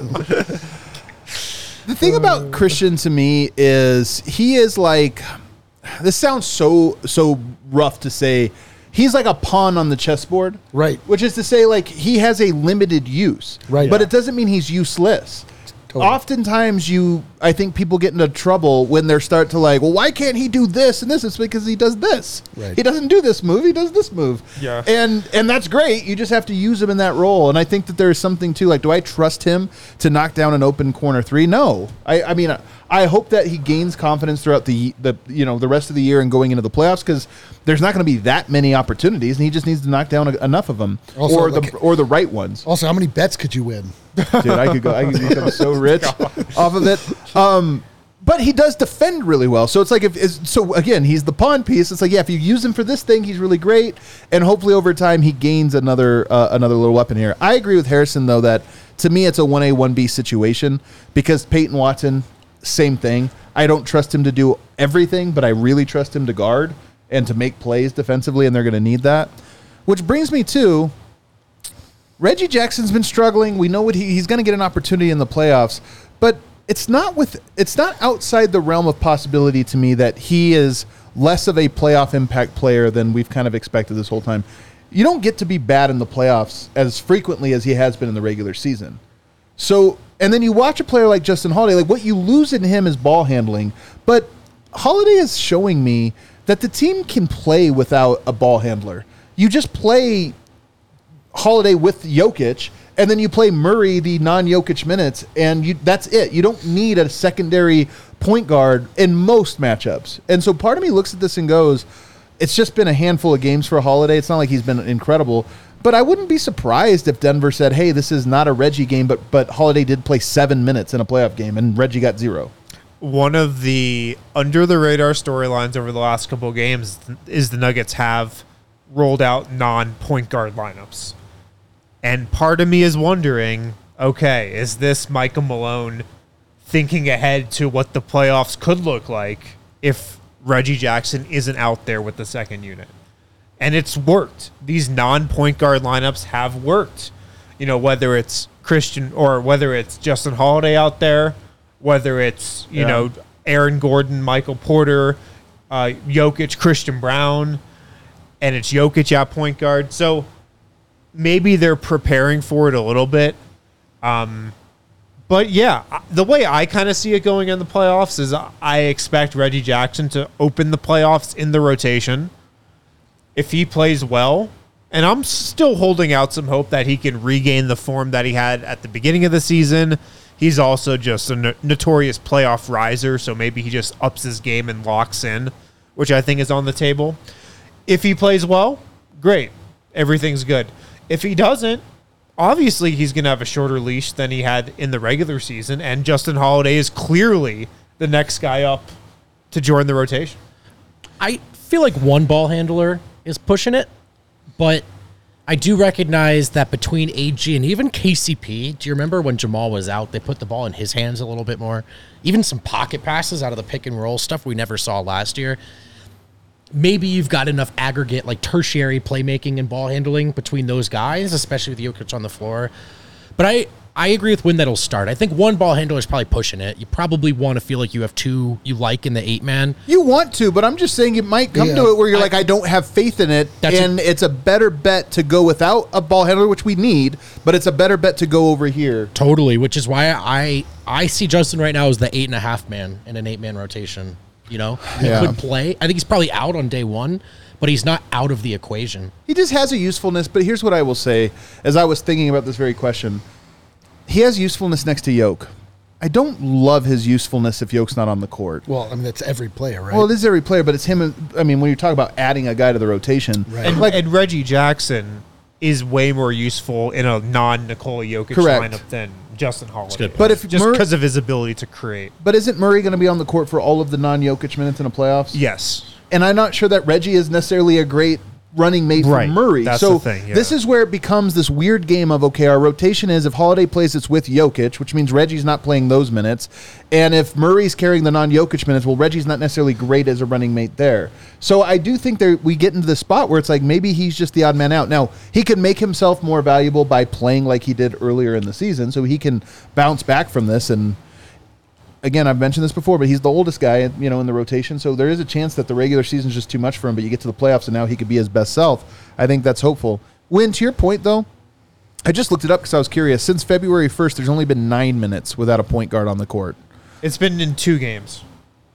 The thing about Christian to me is he is like, this sounds so so rough to say, he's like a pawn on the chessboard, Right. Which is to say, like, he has a limited use, Right. But Yeah. it doesn't mean he's useless. Totally. Oftentimes, you, I think people get into trouble when they start to like, well, why can't he do this and this? It's because he does this. Right. He doesn't do this move. He does this move. Yeah. And and that's great. You just have to use him in that role. And I think that there's something too. Like, do I trust him to knock down an open corner three? No. I, I mean, I hope that he gains confidence throughout the the you know the rest of the year and going into the playoffs because there's not going to be that many opportunities, and he just needs to knock down a, enough of them Also, or like- the or the right ones. Also, how many bets could you win? Dude, I could go. I could become so rich off of it. Um, but he does defend really well. So it's like if is so again, he's the pawn piece. It's like yeah, if you use him for this thing, he's really great, and hopefully over time he gains another uh, another little weapon here. I agree with Harrison though that to me it's a one A one B situation because Peyton Watson, same thing. I don't trust him to do everything, but I really trust him to guard and to make plays defensively, and they're going to need that. Which brings me to. Reggie Jackson's been struggling. We know what he, he's going to get an opportunity in the playoffs, but it's not with it's not outside the realm of possibility to me that he is less of a playoff impact player than we've kind of expected this whole time. You don't get to be bad in the playoffs as frequently as he has been in the regular season. So, and then you watch a player like Justin Holiday, like what you lose in him is ball handling, but Holiday is showing me that the team can play without a ball handler. You just play Holiday with Jokic, and then you play Murray the non-Jokic minutes, and you that's it. You don't need a secondary point guard in most matchups. And so part of me looks at this and goes, it's just been a handful of games for Holiday. It's not like he's been incredible, but I wouldn't be surprised if Denver said, hey, this is not a Reggie game, but but Holiday did play seven minutes in a playoff game, and Reggie got zero. One of the under-the-radar storylines over the last couple of games is the Nuggets have rolled out non-point guard lineups. And part of me is wondering, okay, is this Michael Malone thinking ahead to what the playoffs could look like if Reggie Jackson isn't out there with the second unit? And it's worked. These non-point guard lineups have worked. You know, whether it's Christian or whether it's Justin Holiday out there, whether it's, you Yeah. know, Aaron Gordon, Michael Porter, uh, Jokic, Christian Brown, and it's Jokic at point guard. So maybe they're preparing for it a little bit. Um, but yeah, the way I kind of see it going in the playoffs is I expect Reggie Jackson to open the playoffs in the rotation. If he plays well, and I'm still holding out some hope that he can regain the form that he had at the beginning of the season. He's also just a no- notorious playoff riser, so maybe he just ups his game and locks in, which I think is on the table. If he plays well, great. Everything's good. If he doesn't, obviously he's going to have a shorter leash than he had in the regular season, and Justin Holiday is clearly the next guy up to join the rotation. I feel like one ball handler is pushing it, but I do recognize that between A G and even K C P, do you remember when Jamal was out, they put the ball in his hands a little bit more? Even some pocket passes out of the pick and roll stuff we never saw last year. Maybe you've got enough aggregate, like tertiary playmaking and ball handling between those guys, especially with Jokic on the floor. But I, I agree with when that'll start. I think one ball handler is probably pushing it. You probably want to feel like you have two you like in the eight man. You want to, but I'm just saying it might come Yeah. to it where you're I- like, I don't have faith in it, That's a- and it's a better bet to go without a ball handler, which we need, but it's a better bet to go over here. Totally, which is why I I see Justin right now as the eight and a half man in an eight man rotation. You know, he Yeah. could play. I think he's probably out on day one, but he's not out of the equation. He just has a usefulness. But here's what I will say: as I was thinking about this very question, he has usefulness next to Yoke. I don't love his usefulness if Yoke's not on the court. Well, I mean, that's every player, right? Well, it is every player, but it's him. and- I mean, when you talk about adding a guy to the rotation, Right. And, like and Reggie Jackson is way more useful in a non-Nikola Jokic Correct. lineup than Justin Holiday. good point. But if just Mur- because of his ability to create. but isn't Murray going to be on the court for all of the non-Jokic minutes in the playoffs? Yes. And I'm not sure that Reggie is necessarily a great running mate Right. for Murray. That's so the thing, yeah. this is where it becomes this weird game of, okay, our rotation is if Holiday plays, it's with Jokic, which means Reggie's not playing those minutes. And if Murray's carrying the non-Jokic minutes, well, Reggie's not necessarily great as a running mate there. So I do think there we get into the spot where it's like maybe he's just the odd man out. Now, he could make himself more valuable by playing like he did earlier in the season, so he can bounce back from this. And again, I've mentioned this before, but he's the oldest guy, you know, in the rotation. So there is a chance that the regular season is just too much for him, but you get to the playoffs and now he could be his best self. I think that's hopeful. Win, to your point, though, I just looked it up because I was curious. Since February first, there's only been nine minutes without a point guard on the court. It's been in two games.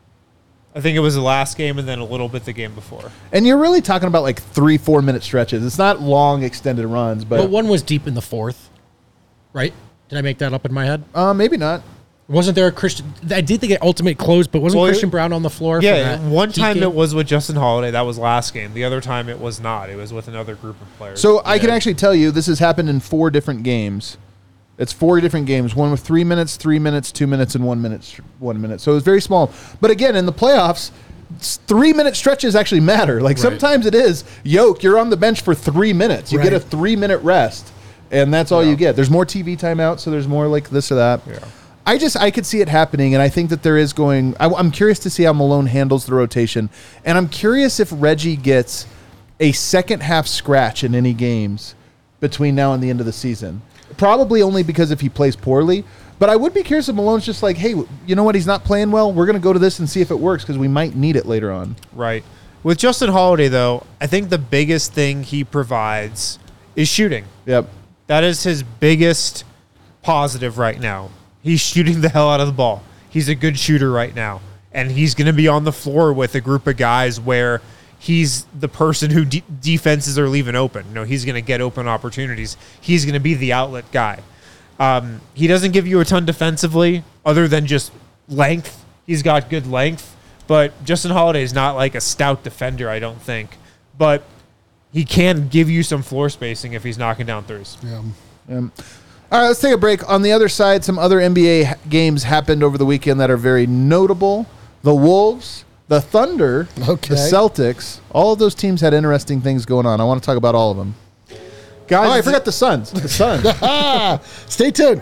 I think it was the last game and then a little bit the game before. And you're really talking about like three, four minute stretches. It's not long, extended runs, but, But one was deep in the fourth, right? Did I make that up in my head? uh, maybe not. Wasn't there a Christian? I did think it ultimate closed, but wasn't Well, it- Christian Brown on the floor? Yeah, for that one Heat time game? it was with Justin Holiday. That was last game. The other time it was not. It was with another group of players. So I can Yeah. actually tell you this has happened in four different games. It's four different games. One with three minutes, three minutes, two minutes, and one minute. One minute. So it's very small. But again, in the playoffs, s- three minute stretches actually matter. Like sometimes it is Yoke. You're on the bench for three minutes. You get a Right. three minute rest, and that's all you get. There's more T V timeout, so there's more like this or that. Yeah. I just I could see it happening, and I think that there is going. I, I'm curious to see how Malone handles the rotation, and I'm curious if Reggie gets a second half scratch in any games between now and the end of the season. Probably only because if he plays poorly. But I would be curious if Malone's just like, hey, you know what? He's not playing well. We're going to go to this and see if it works because we might need it later on. Right. With Justin Holiday, though, I think the biggest thing he provides is shooting. Yep. That is his biggest positive right now. He's shooting the hell out of the ball. He's a good shooter right now. And he's going to be on the floor with a group of guys where he's the person who de- defenses are leaving open. You know, he's going to get open opportunities. He's going to be the outlet guy. Um, he doesn't give you a ton defensively other than just length. He's got good length. But Justin Holiday is not like a stout defender, I don't think. But he can give you some floor spacing if he's knocking down threes. Yeah. Um, all right, let's take a break. On the other side, some other N B A ha- games happened over the weekend that are very notable. The Wolves, the Thunder, Okay. the Celtics, all of those teams had interesting things going on. I want to talk about all of them. Guys, Oh, I forgot the Suns. The Suns. Ah, stay tuned.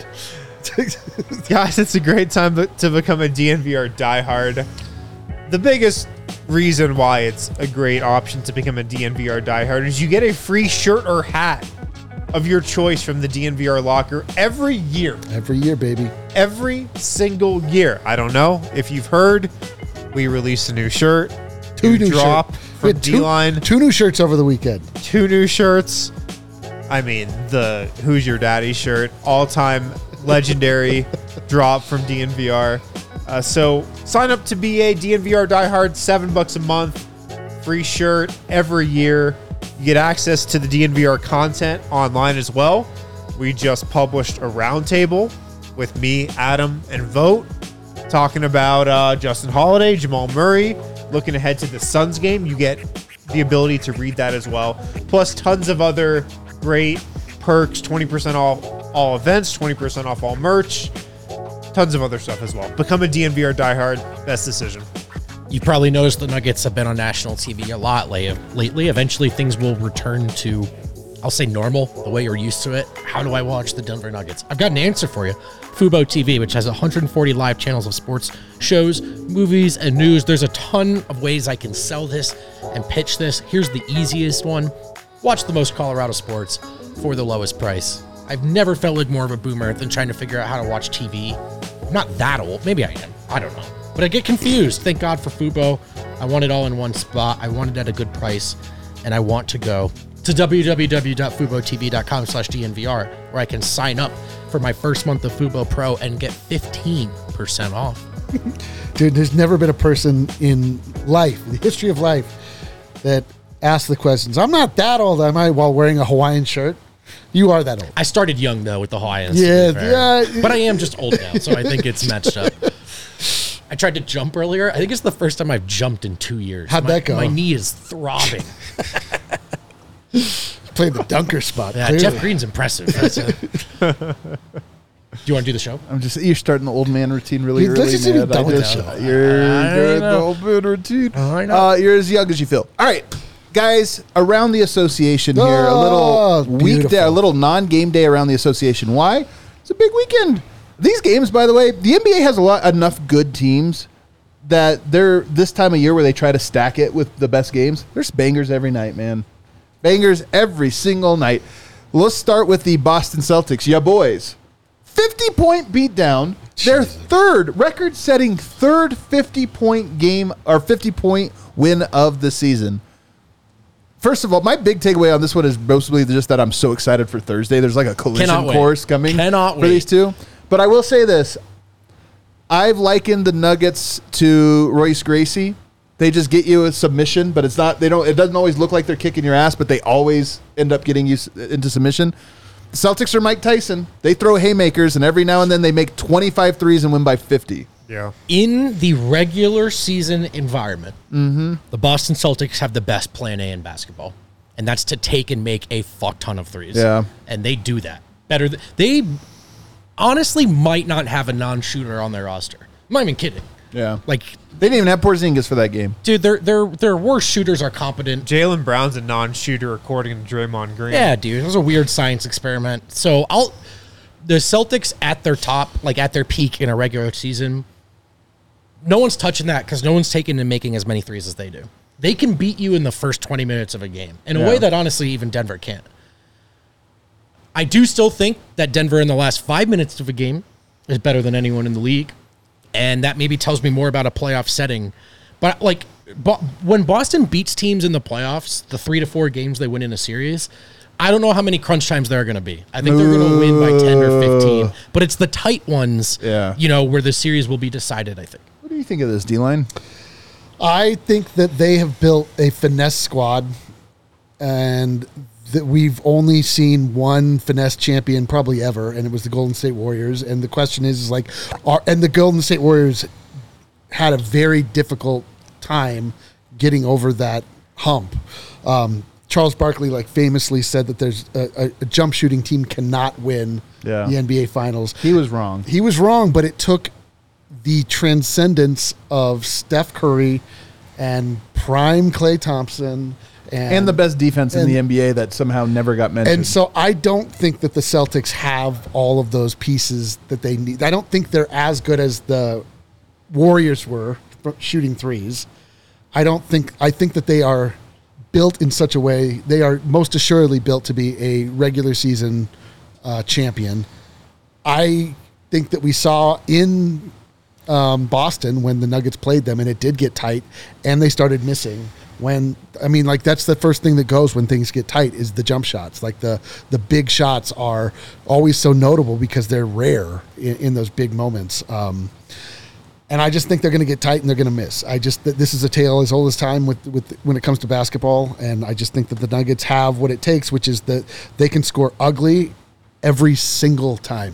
Guys, it's a great time to- to become a D N V R diehard. The biggest reason why it's a great option to become a D N V R diehard is you get a free shirt or hat of your choice from the D N V R locker every year. Every year, baby. Every single year. I don't know if you've heard, we released a new shirt. Two new drop shirts. We from had two, D-Line. two new shirts over the weekend. Two new shirts. I mean, the Who's Your Daddy shirt, all-time legendary drop from D N V R. Uh, so sign up to be a D N V R diehard, seven bucks a month, free shirt every year. You get access to the D N V R content online as well. We just published a roundtable with me, Adam, and Vote talking about uh, Justin Holiday, Jamal Murray, looking ahead to the Suns game. You get the ability to read that as well. Plus tons of other great perks, twenty percent off all events, twenty percent off all merch, tons of other stuff as well. Become a D N V R diehard. Best decision. You probably noticed the Nuggets have been on national T V a lot lately. Eventually, things will return to, I'll say, normal, the way you're used to it. How do I watch the Denver Nuggets? I've got an answer for you. Fubo T V, which has one hundred forty live channels of sports, shows, movies, and news. There's a ton of ways I can sell this and pitch this. Here's the easiest one. Watch the most Colorado sports for the lowest price. I've never felt like more of a boomer than trying to figure out how to watch T V. I'm not that old. Maybe I am. I don't know. But I get confused. Thank God for Fubo. I want it all in one spot. I want it at a good price. And I want to go to www.fubotv.com slash DNVR where I can sign up for my first month of Fubo Pro and get fifteen percent off. Dude, there's never been a person in life, the history of life, that asked the questions. I'm not that old, am I, while wearing a Hawaiian shirt? You are that old. I started young though with the Hawaiians. Yeah, to be fair. yeah. But I am just old now, so I think it's matched up. I tried to jump earlier. I think it's the first time I've jumped in two years. How'd my, that go? My knee is throbbing. Played the dunker spot. Yeah, clearly. Jeff Green's impressive. That's a, do you want to do the show? I'm just you're starting the old man routine really Yeah, let's early. just even man. I done with just- the show. You're I doing the know. old man routine. I know. Uh, you're as young as you feel. All right, guys, around the association here, a Oh, little weekday, beautiful. a little non-game day around the association. Why? It's a big weekend. These games, by the way, the N B A has a lot enough good teams that they're this time of year where they try to stack it with the best games. There's bangers every night, man. Bangers every single night. Let's start with the Boston Celtics. Ya boys. fifty-point beatdown. Their third, record-setting third fifty-point game or fifty-point win of the season. First of all, my big takeaway on this one is mostly just that I'm so excited for Thursday. There's like a collision Cannot wait. course coming Cannot for wait. these two. But I will say this. I've likened the Nuggets to Royce Gracie. They just get you a submission, but it's not. They don't. It doesn't always look like they're kicking your ass, but they always end up getting you s- into submission. The Celtics are Mike Tyson. They throw haymakers, and every now and then they make twenty-five threes and win by fifty. Yeah. In the regular season environment, the Boston Celtics have the best plan A in basketball, and that's to take and make a fuck ton of threes. Yeah. And they do that better. Th- they honestly might not have a non-shooter on their roster. I'm not even kidding. Yeah, Like, they didn't even have Porzingis for that game. dude, their their their worst shooters are competent. Jaylen Brown's a non-shooter according to Draymond Green. Yeah, dude, it was a weird science experiment. So I'll the Celtics at their top, like at their peak in a regular season, no one's touching that because no one's taking and making as many threes as they do. They can beat you in the first twenty minutes of a game in a Yeah. way that honestly even Denver can't. I do still think that Denver in the last five minutes of a game is better than anyone in the league. And that maybe tells me more about a playoff setting. But like Bo- when Boston beats teams in the playoffs, the three to four games they win in a series, I don't know how many crunch times there are going to be. I think they're going to win by ten or fifteen. But it's the tight ones, Yeah. you know, where the series will be decided, I think. What do you think of this, D-line? I think that they have built a finesse squad, and that we've only seen one finesse champion probably ever, and it was the Golden State Warriors. And the question is, is like, are, and the Golden State Warriors had a very difficult time getting over that hump. Um, Charles Barkley, like famously said that there's a, a, a jump shooting team cannot win Yeah. the N B A Finals. He was wrong. He was wrong, but it took the transcendence of Steph Curry and prime Klay Thompson and, And the best defense in and- the N B A that somehow never got mentioned. And so I don't think that the Celtics have all of those pieces that they need. I don't think they're as good as the Warriors were for shooting threes. I don't think I think that they are built in such a way. They are most assuredly built to be a regular season uh, champion. I think that we saw in um, Boston when the Nuggets played them, and it did get tight, and they started missing. When I mean, like that's the first thing that goes when things get tight is the jump shots. Like the the big shots are always so notable because they're rare in, in those big moments. Um, and I just think they're going to get tight and they're going to miss. I just th- this is a tale as old as time with with when it comes to basketball, and I just think that the Nuggets have what it takes, which is that they can score ugly every single time.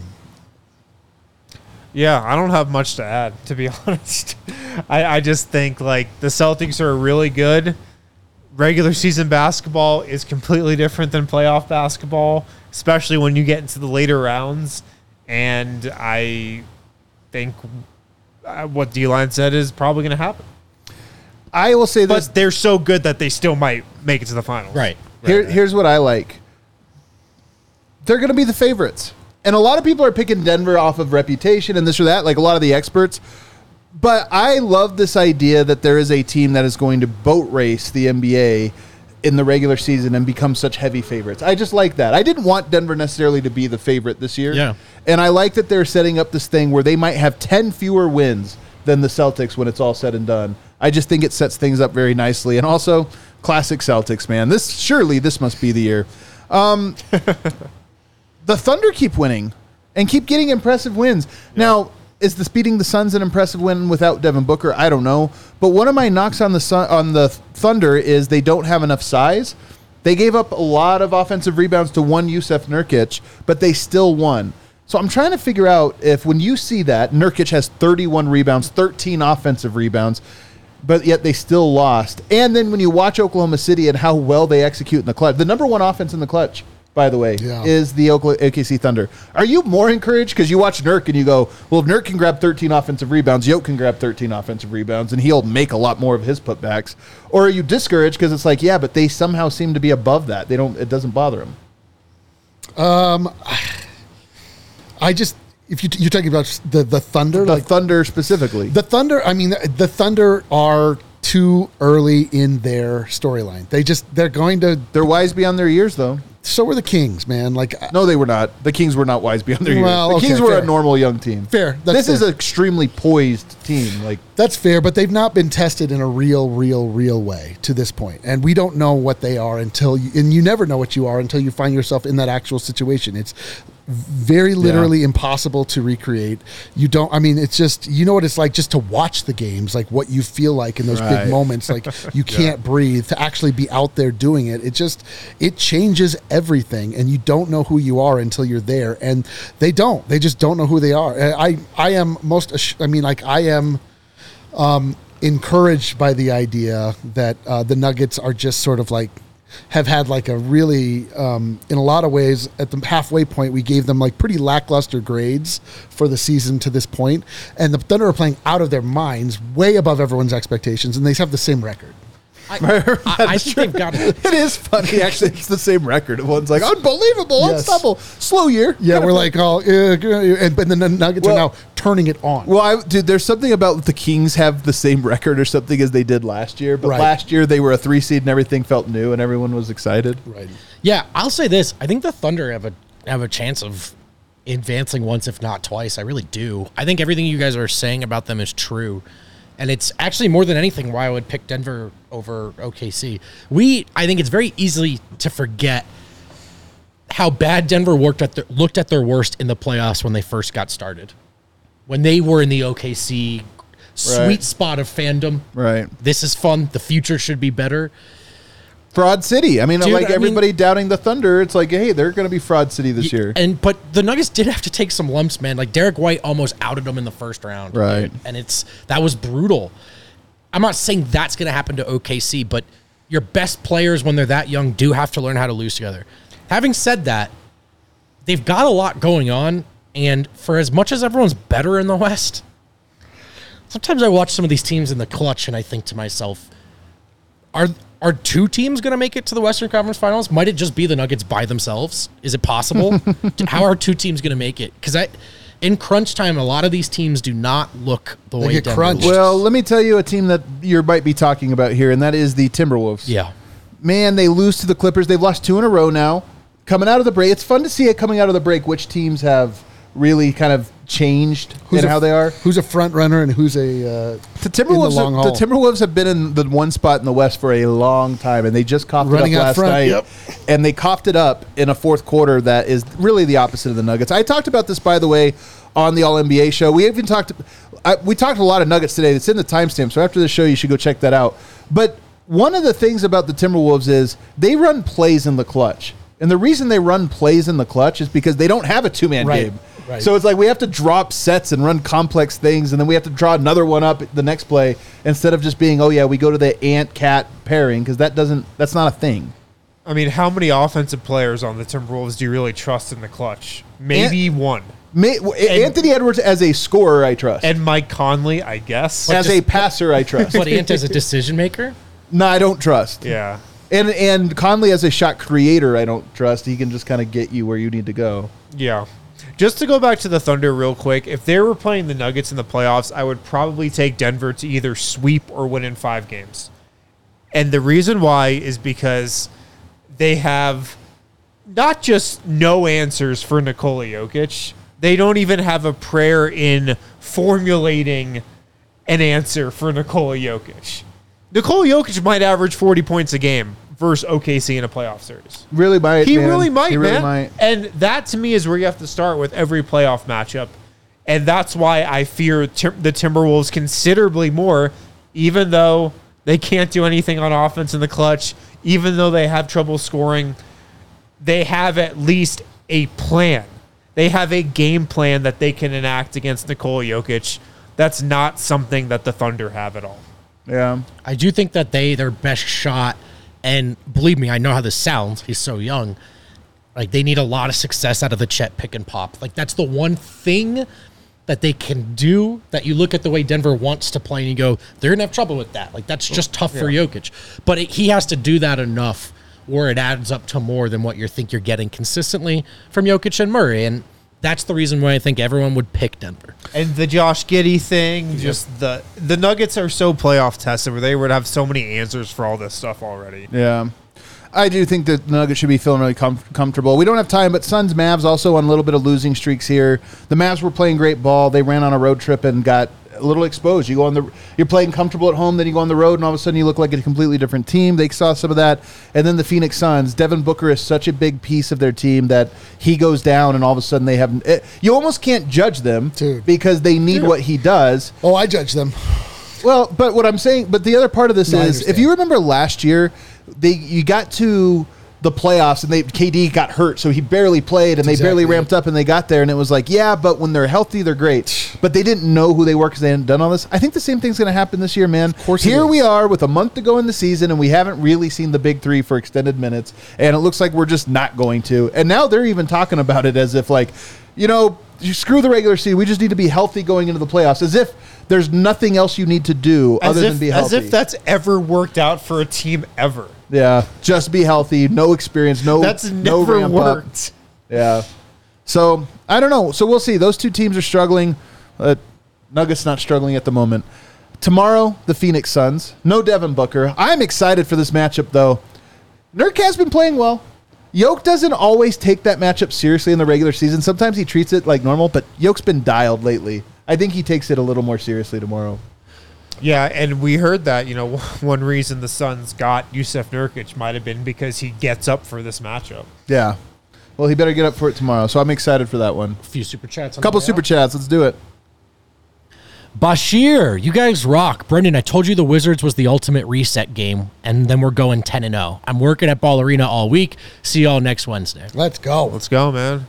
Yeah, I don't have much to add, to be honest. I, I just think like the Celtics are really good. Regular season basketball is completely different than playoff basketball, especially when you get into the later rounds. And I think uh, what D-Line said is probably going to happen. I will say this. But they're so good that they still might make it to the finals. Right. Here, here's what I like. They're going to be the favorites. And a lot of people are picking Denver off of reputation and this or that, like a lot of the experts. But I love this idea that there is a team that is going to boat race the N B A in the regular season and become such heavy favorites. I just like that. I didn't want Denver necessarily to be the favorite this year. Yeah. And I like that they're setting up this thing where they might have ten fewer wins than the Celtics when it's all said and done. I just think it sets things up very nicely. And also, classic Celtics, man. This surely this must be the year. Um, the Thunder keep winning and keep getting impressive wins. Now, is this beating the Suns an impressive win without Devin Booker? I don't know. But one of my knocks on the Sun, on the Thunder is they don't have enough size. They gave up a lot of offensive rebounds to one Yusuf Nurkic, but they still won. So I'm trying to figure out if when you see that, Nurkic has thirty-one rebounds, thirteen offensive rebounds, but yet they still lost. And then when you watch Oklahoma City and how well they execute in the clutch, the number one offense in the clutch, by the way, Yeah. is the O K C Thunder. Are you more encouraged because you watch Nurk and you go, well, if Nurk can grab thirteen offensive rebounds, Yoke can grab thirteen offensive rebounds, and he'll make a lot more of his putbacks? Or are you discouraged because it's like, yeah, but they somehow seem to be above that. They don't. It doesn't bother them. I just if you you're talking about the the Thunder, The like Thunder specifically. the Thunder. I mean, the, the Thunder are too early in their storyline. They just they're going to. They're wise beyond their years, though. So were the Kings, man. Like No, they were not. The Kings were not wise beyond their years. Well, the okay, Kings were fair. a normal young team. Fair. That's This is fair. an extremely poised team. Like That's fair, but they've not been tested in a real, real, real way to this point, and we don't know what they are until you, and you never know what you are until you find yourself in that actual situation. It's very literally Yeah. impossible to recreate. You don't. I mean, it's just you know what it's like just to watch the games, like what you feel like in those Right. big moments, like you can't breathe. To actually be out there doing it, it just it changes everything, and you don't know who you are until you're there, and they don't. They just don't know who they are. I I am most. ass- I mean, like I am. Um, encouraged by the idea that uh, the Nuggets are just sort of like have had like a really um, in a lot of ways at the halfway point we gave them like pretty lackluster grades for the season to this point, and the Thunder are playing out of their minds, way above everyone's expectations, and they have the same record. I, I, I think they've got it is funny. Actually, it's the same record. One's like unbelievable, Yes. unstoppable, slow year. Yeah, we're like oh, uh, and but then the Nuggets Well- are now turning it on. Well, I, dude, there's something about the Kings have the same record or something as they did last year. But Right. last year they were a three seed and everything felt new and everyone was excited. Right. Yeah, I'll say this. I think the Thunder have a have a chance of advancing once, if not twice. I really do. I think everything you guys are saying about them is true. And it's actually more than anything why I would pick Denver over O K C. We I think it's very easy to forget how bad Denver worked at their, looked at their worst in the playoffs when they first got started. When they were in the O K C sweet Right. spot of fandom. Right. This is fun. The future should be better. Fraud City. I mean, Dude, like I mean- everybody doubting the Thunder. It's like, hey, they're going to be Fraud City this year. And but the Nuggets did have to take some lumps, man. Like Derek White almost outed them in the first round, Right. And, and it's that was brutal. I'm not saying that's going to happen to O K C, but your best players when they're that young do have to learn how to lose together. Having said that, they've got a lot going on, and for as much as everyone's better in the West, sometimes I watch some of these teams in the clutch and I think to myself, are are two teams going to make it to the Western Conference Finals? Might it just be the Nuggets by themselves? Is it possible? How are two teams going to make it? Because I, in crunch time, a lot of these teams do not look the They way get Denver crunched. looks. Well, let me tell you a team that you might be talking about here, and that is the Timberwolves. Yeah. Man, they lose to the Clippers. They've lost two in a row now. Coming out of the break, it's fun to see it coming out of the break, which teams have really kind of changed in a, how they are. Who's a front runner and who's a uh, The Timberwolves, in the long are- haul. the Timberwolves have been in the one spot in the West for a long time, and they just coughed Running it up out last front, night. yep. And they coughed it up in a fourth quarter that is really the opposite of the Nuggets. I talked about this, by the way, on the All N B A show. We even talked. I, we talked a lot of Nuggets today. It's in the timestamp, so after the show, you should go check that out. But one of the things about the Timberwolves is they run plays in the clutch. And the reason they run plays in the clutch is because they don't have a two-man Right, game. right. So it's like we have to drop sets and run complex things, and then we have to draw another one up the next play instead of just being, oh, yeah, we go to the ant-cat pairing, because that doesn't, that's not a thing. I mean, how many offensive players on the Timberwolves do you really trust in the clutch? Maybe one. May, Anthony Edwards as a scorer, I trust. And Mike Conley, I guess. as a passer, I trust. But Ant is a decision maker? No, I don't trust. Yeah. And and Conley as a shot creator, I don't trust. He can just kind of get you where you need to go. Yeah. Just to go back to the Thunder real quick, if they were playing the Nuggets in the playoffs, I would probably take Denver to either sweep or win in five games. And the reason why is because they have not just no answers for Nikola Jokic, they don't even have a prayer in formulating an answer for Nikola Jokic. Nikola Jokic might average forty points a game versus O K C in a playoff series. Really might. He man. really might, He really man. might. And that to me is where you have to start with every playoff matchup And that's why I fear tim- the Timberwolves considerably more, even though they can't do anything on offense in the clutch, even though they have trouble scoring. They have at least a plan. They have a game plan that they can enact against Nikola Jokic. That's not something that the Thunder have at all. Yeah. I do think that they, their best shot, and believe me, I know how this sounds. He's so young. Like, they need a lot of success out of the Chet pick and pop. Like, that's the one thing that they can do that you look at the way Denver wants to play and you go, they're going to have trouble with that. Like, that's just tough for Jokic. But it, he has to do that enough where it adds up to more than what you think you're getting consistently from Jokic and Murray. And that's the reason why I think everyone would pick Denver. And the Josh Giddey thing, just the the Nuggets are so playoff tested where they would have so many answers for all this stuff already. Yeah. I do think that the Nuggets should be feeling really com- comfortable. We don't have time, but Suns, Mavs also on a little bit of losing streaks here. The Mavs were playing great ball. They ran on a road trip and got a little exposed. You go on the, you're playing comfortable at home, then you go on the road, and all of a sudden you look like a completely different team. They saw some of that. And then the Phoenix Suns, Devin Booker is such a big piece of their team that he goes down, and all of a sudden they have. It, you almost can't judge them Dude. because they need what he does. Oh, I judge them. Well, but what I'm saying, but the other part of this No, I is, if understand. you remember last year, they you got to the playoffs and they K D got hurt, so he barely played, and they Exactly barely it. ramped up, and they got there, and it was like, yeah, but when they're healthy, they're great. But they didn't know who they were because they hadn't done all this. I think the same thing's going to happen this year, man. Of course it Here is. we are with a month to go in the season, and we haven't really seen the big three for extended minutes, and it looks like we're just not going to. And now they're even talking about it as if, like, you know, you screw the regular season. We just need to be healthy going into the playoffs, as if there's nothing else you need to do As other if, than be as healthy. if that's ever worked out for a team ever. Yeah, just be healthy, no experience, no That's no never ramp up. worked. Yeah. So, I don't know. So, we'll see. Those two teams are struggling. Uh, Nuggets not struggling at the moment. Tomorrow, the Phoenix Suns. No Devin Booker. I'm excited for this matchup, though. Nurk has been playing well. Yoke doesn't always take that matchup seriously in the regular season. Sometimes he treats it like normal, but Yoke's been dialed lately. I think he takes it a little more seriously tomorrow. Yeah, and we heard that, you know, one reason the Suns got Yusuf Nurkic might have been because he gets up for this matchup. Yeah. Well, he better get up for it tomorrow. So I'm excited for that one. A few super chats. A couple super chats. Let's do it. Bashir, you guys rock. Brendan, I told you the Wizards was the ultimate reset game, and then we're going ten and oh. I'm working at Ball Arena all week. See y'all next Wednesday. Let's go. Let's go, man.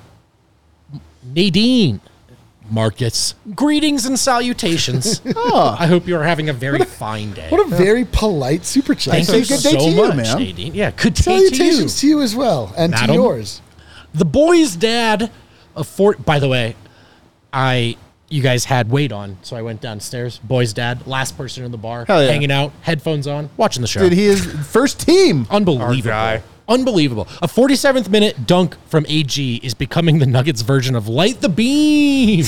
Nadine, Marcus, greetings and salutations. oh, I hope you are having a very fine day. What a very polite super chat. Thank Say you good day so to you, much, man. Nadine. Yeah, good day to you. Salutations to you as well, and Madam? to yours. The boy's dad of Fort. By the way, I you guys had Wade on, so I went downstairs. Boy's dad, last person in the bar, Hell yeah. hanging out, headphones on, watching the show. Dude, he is first team. Unbelievable. Our guy. Unbelievable. A forty-seventh minute dunk from A G is becoming the Nuggets version of Light the Beam.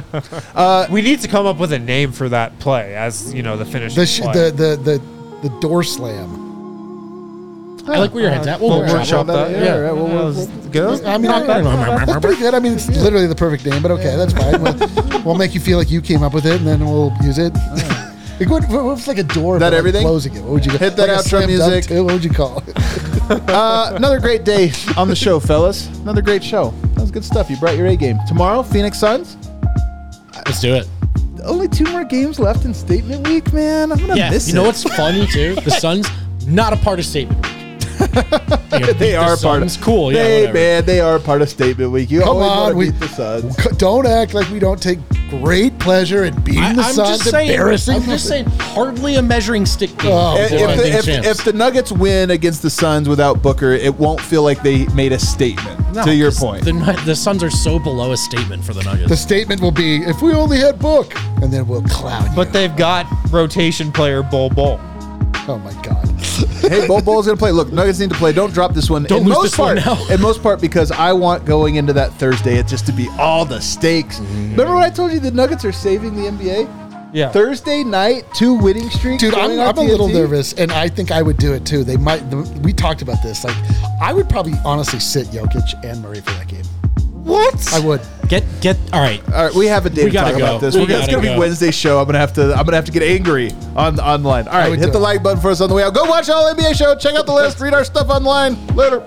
We need to come up with a name for that play as, you know, the finish. The, sh- the the the the door slam. I like where your head's at. We'll, We'll workshop workshop that. Yeah, Yeah, all right, well, we'll- we'll- Good. I mean, I- that's pretty good. I mean, it's literally the perfect name, but okay, that's fine. We'll, we'll make you feel like you came up with it, and then we'll use it. Like, what, what, what's like a door? That for, like, everything? Closing it. What would you Hit that like a outro slam dunk music. too? What would you call it? Uh, another great day on the show, fellas. Another great show. That was good stuff. You brought your A game. Tomorrow, Phoenix Suns. Let's do it. Only two more games left in Statement Week, man. I'm gonna Yeah, miss you know it. what's funny too? The Suns not a part of Statement Week. You know, beat They the are part of Suns, cool. Yeah, They whatever. man, they are part of Statement Week. You Come always on, want to we- beat the Suns. C- Don't act like we don't take great pleasure in beating I, the I'm Suns. just saying. Embarrassing. I'm just saying. Hardly a measuring stick game. Oh, If, for boy. if, the, defending if, champs. if the Nuggets win against the Suns without Booker, it won't feel like they made a statement. No, to your 'cause point, the, Nu- the Suns are so below a statement for the Nuggets. The statement will be, if we only had Book, and then we'll clown you. But they've got rotation player Bol Bol. Oh, my God. hey, Bol Bol's gonna play. Look, Nuggets need to play. Don't drop this one. Don't in lose most this one part, now. in most part, because I want going into that Thursday it just to be all the stakes. Mm-hmm. Remember when I told you the Nuggets are saving the N B A? Yeah. Thursday night, two winning streaks. Dude, I'm, going on I'm a little T N T. nervous, and I think I would do it too. They might. The, we talked about this. Like, I would probably honestly sit Jokic and Murray for that game. What? I would. Get get all right. All right, we have a day We to gotta talk go. about this. We We're gonna, it's gotta gonna be go. Wednesday show. I'm gonna have to. I'm gonna have to get angry on online. All right, would hit do the it. like button for us on the way out. Go watch all N B A show. Check out the list. Read our stuff online. Later.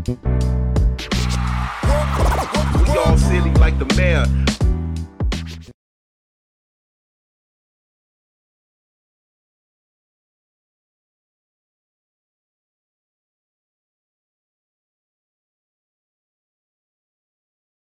We all silly like the mayor.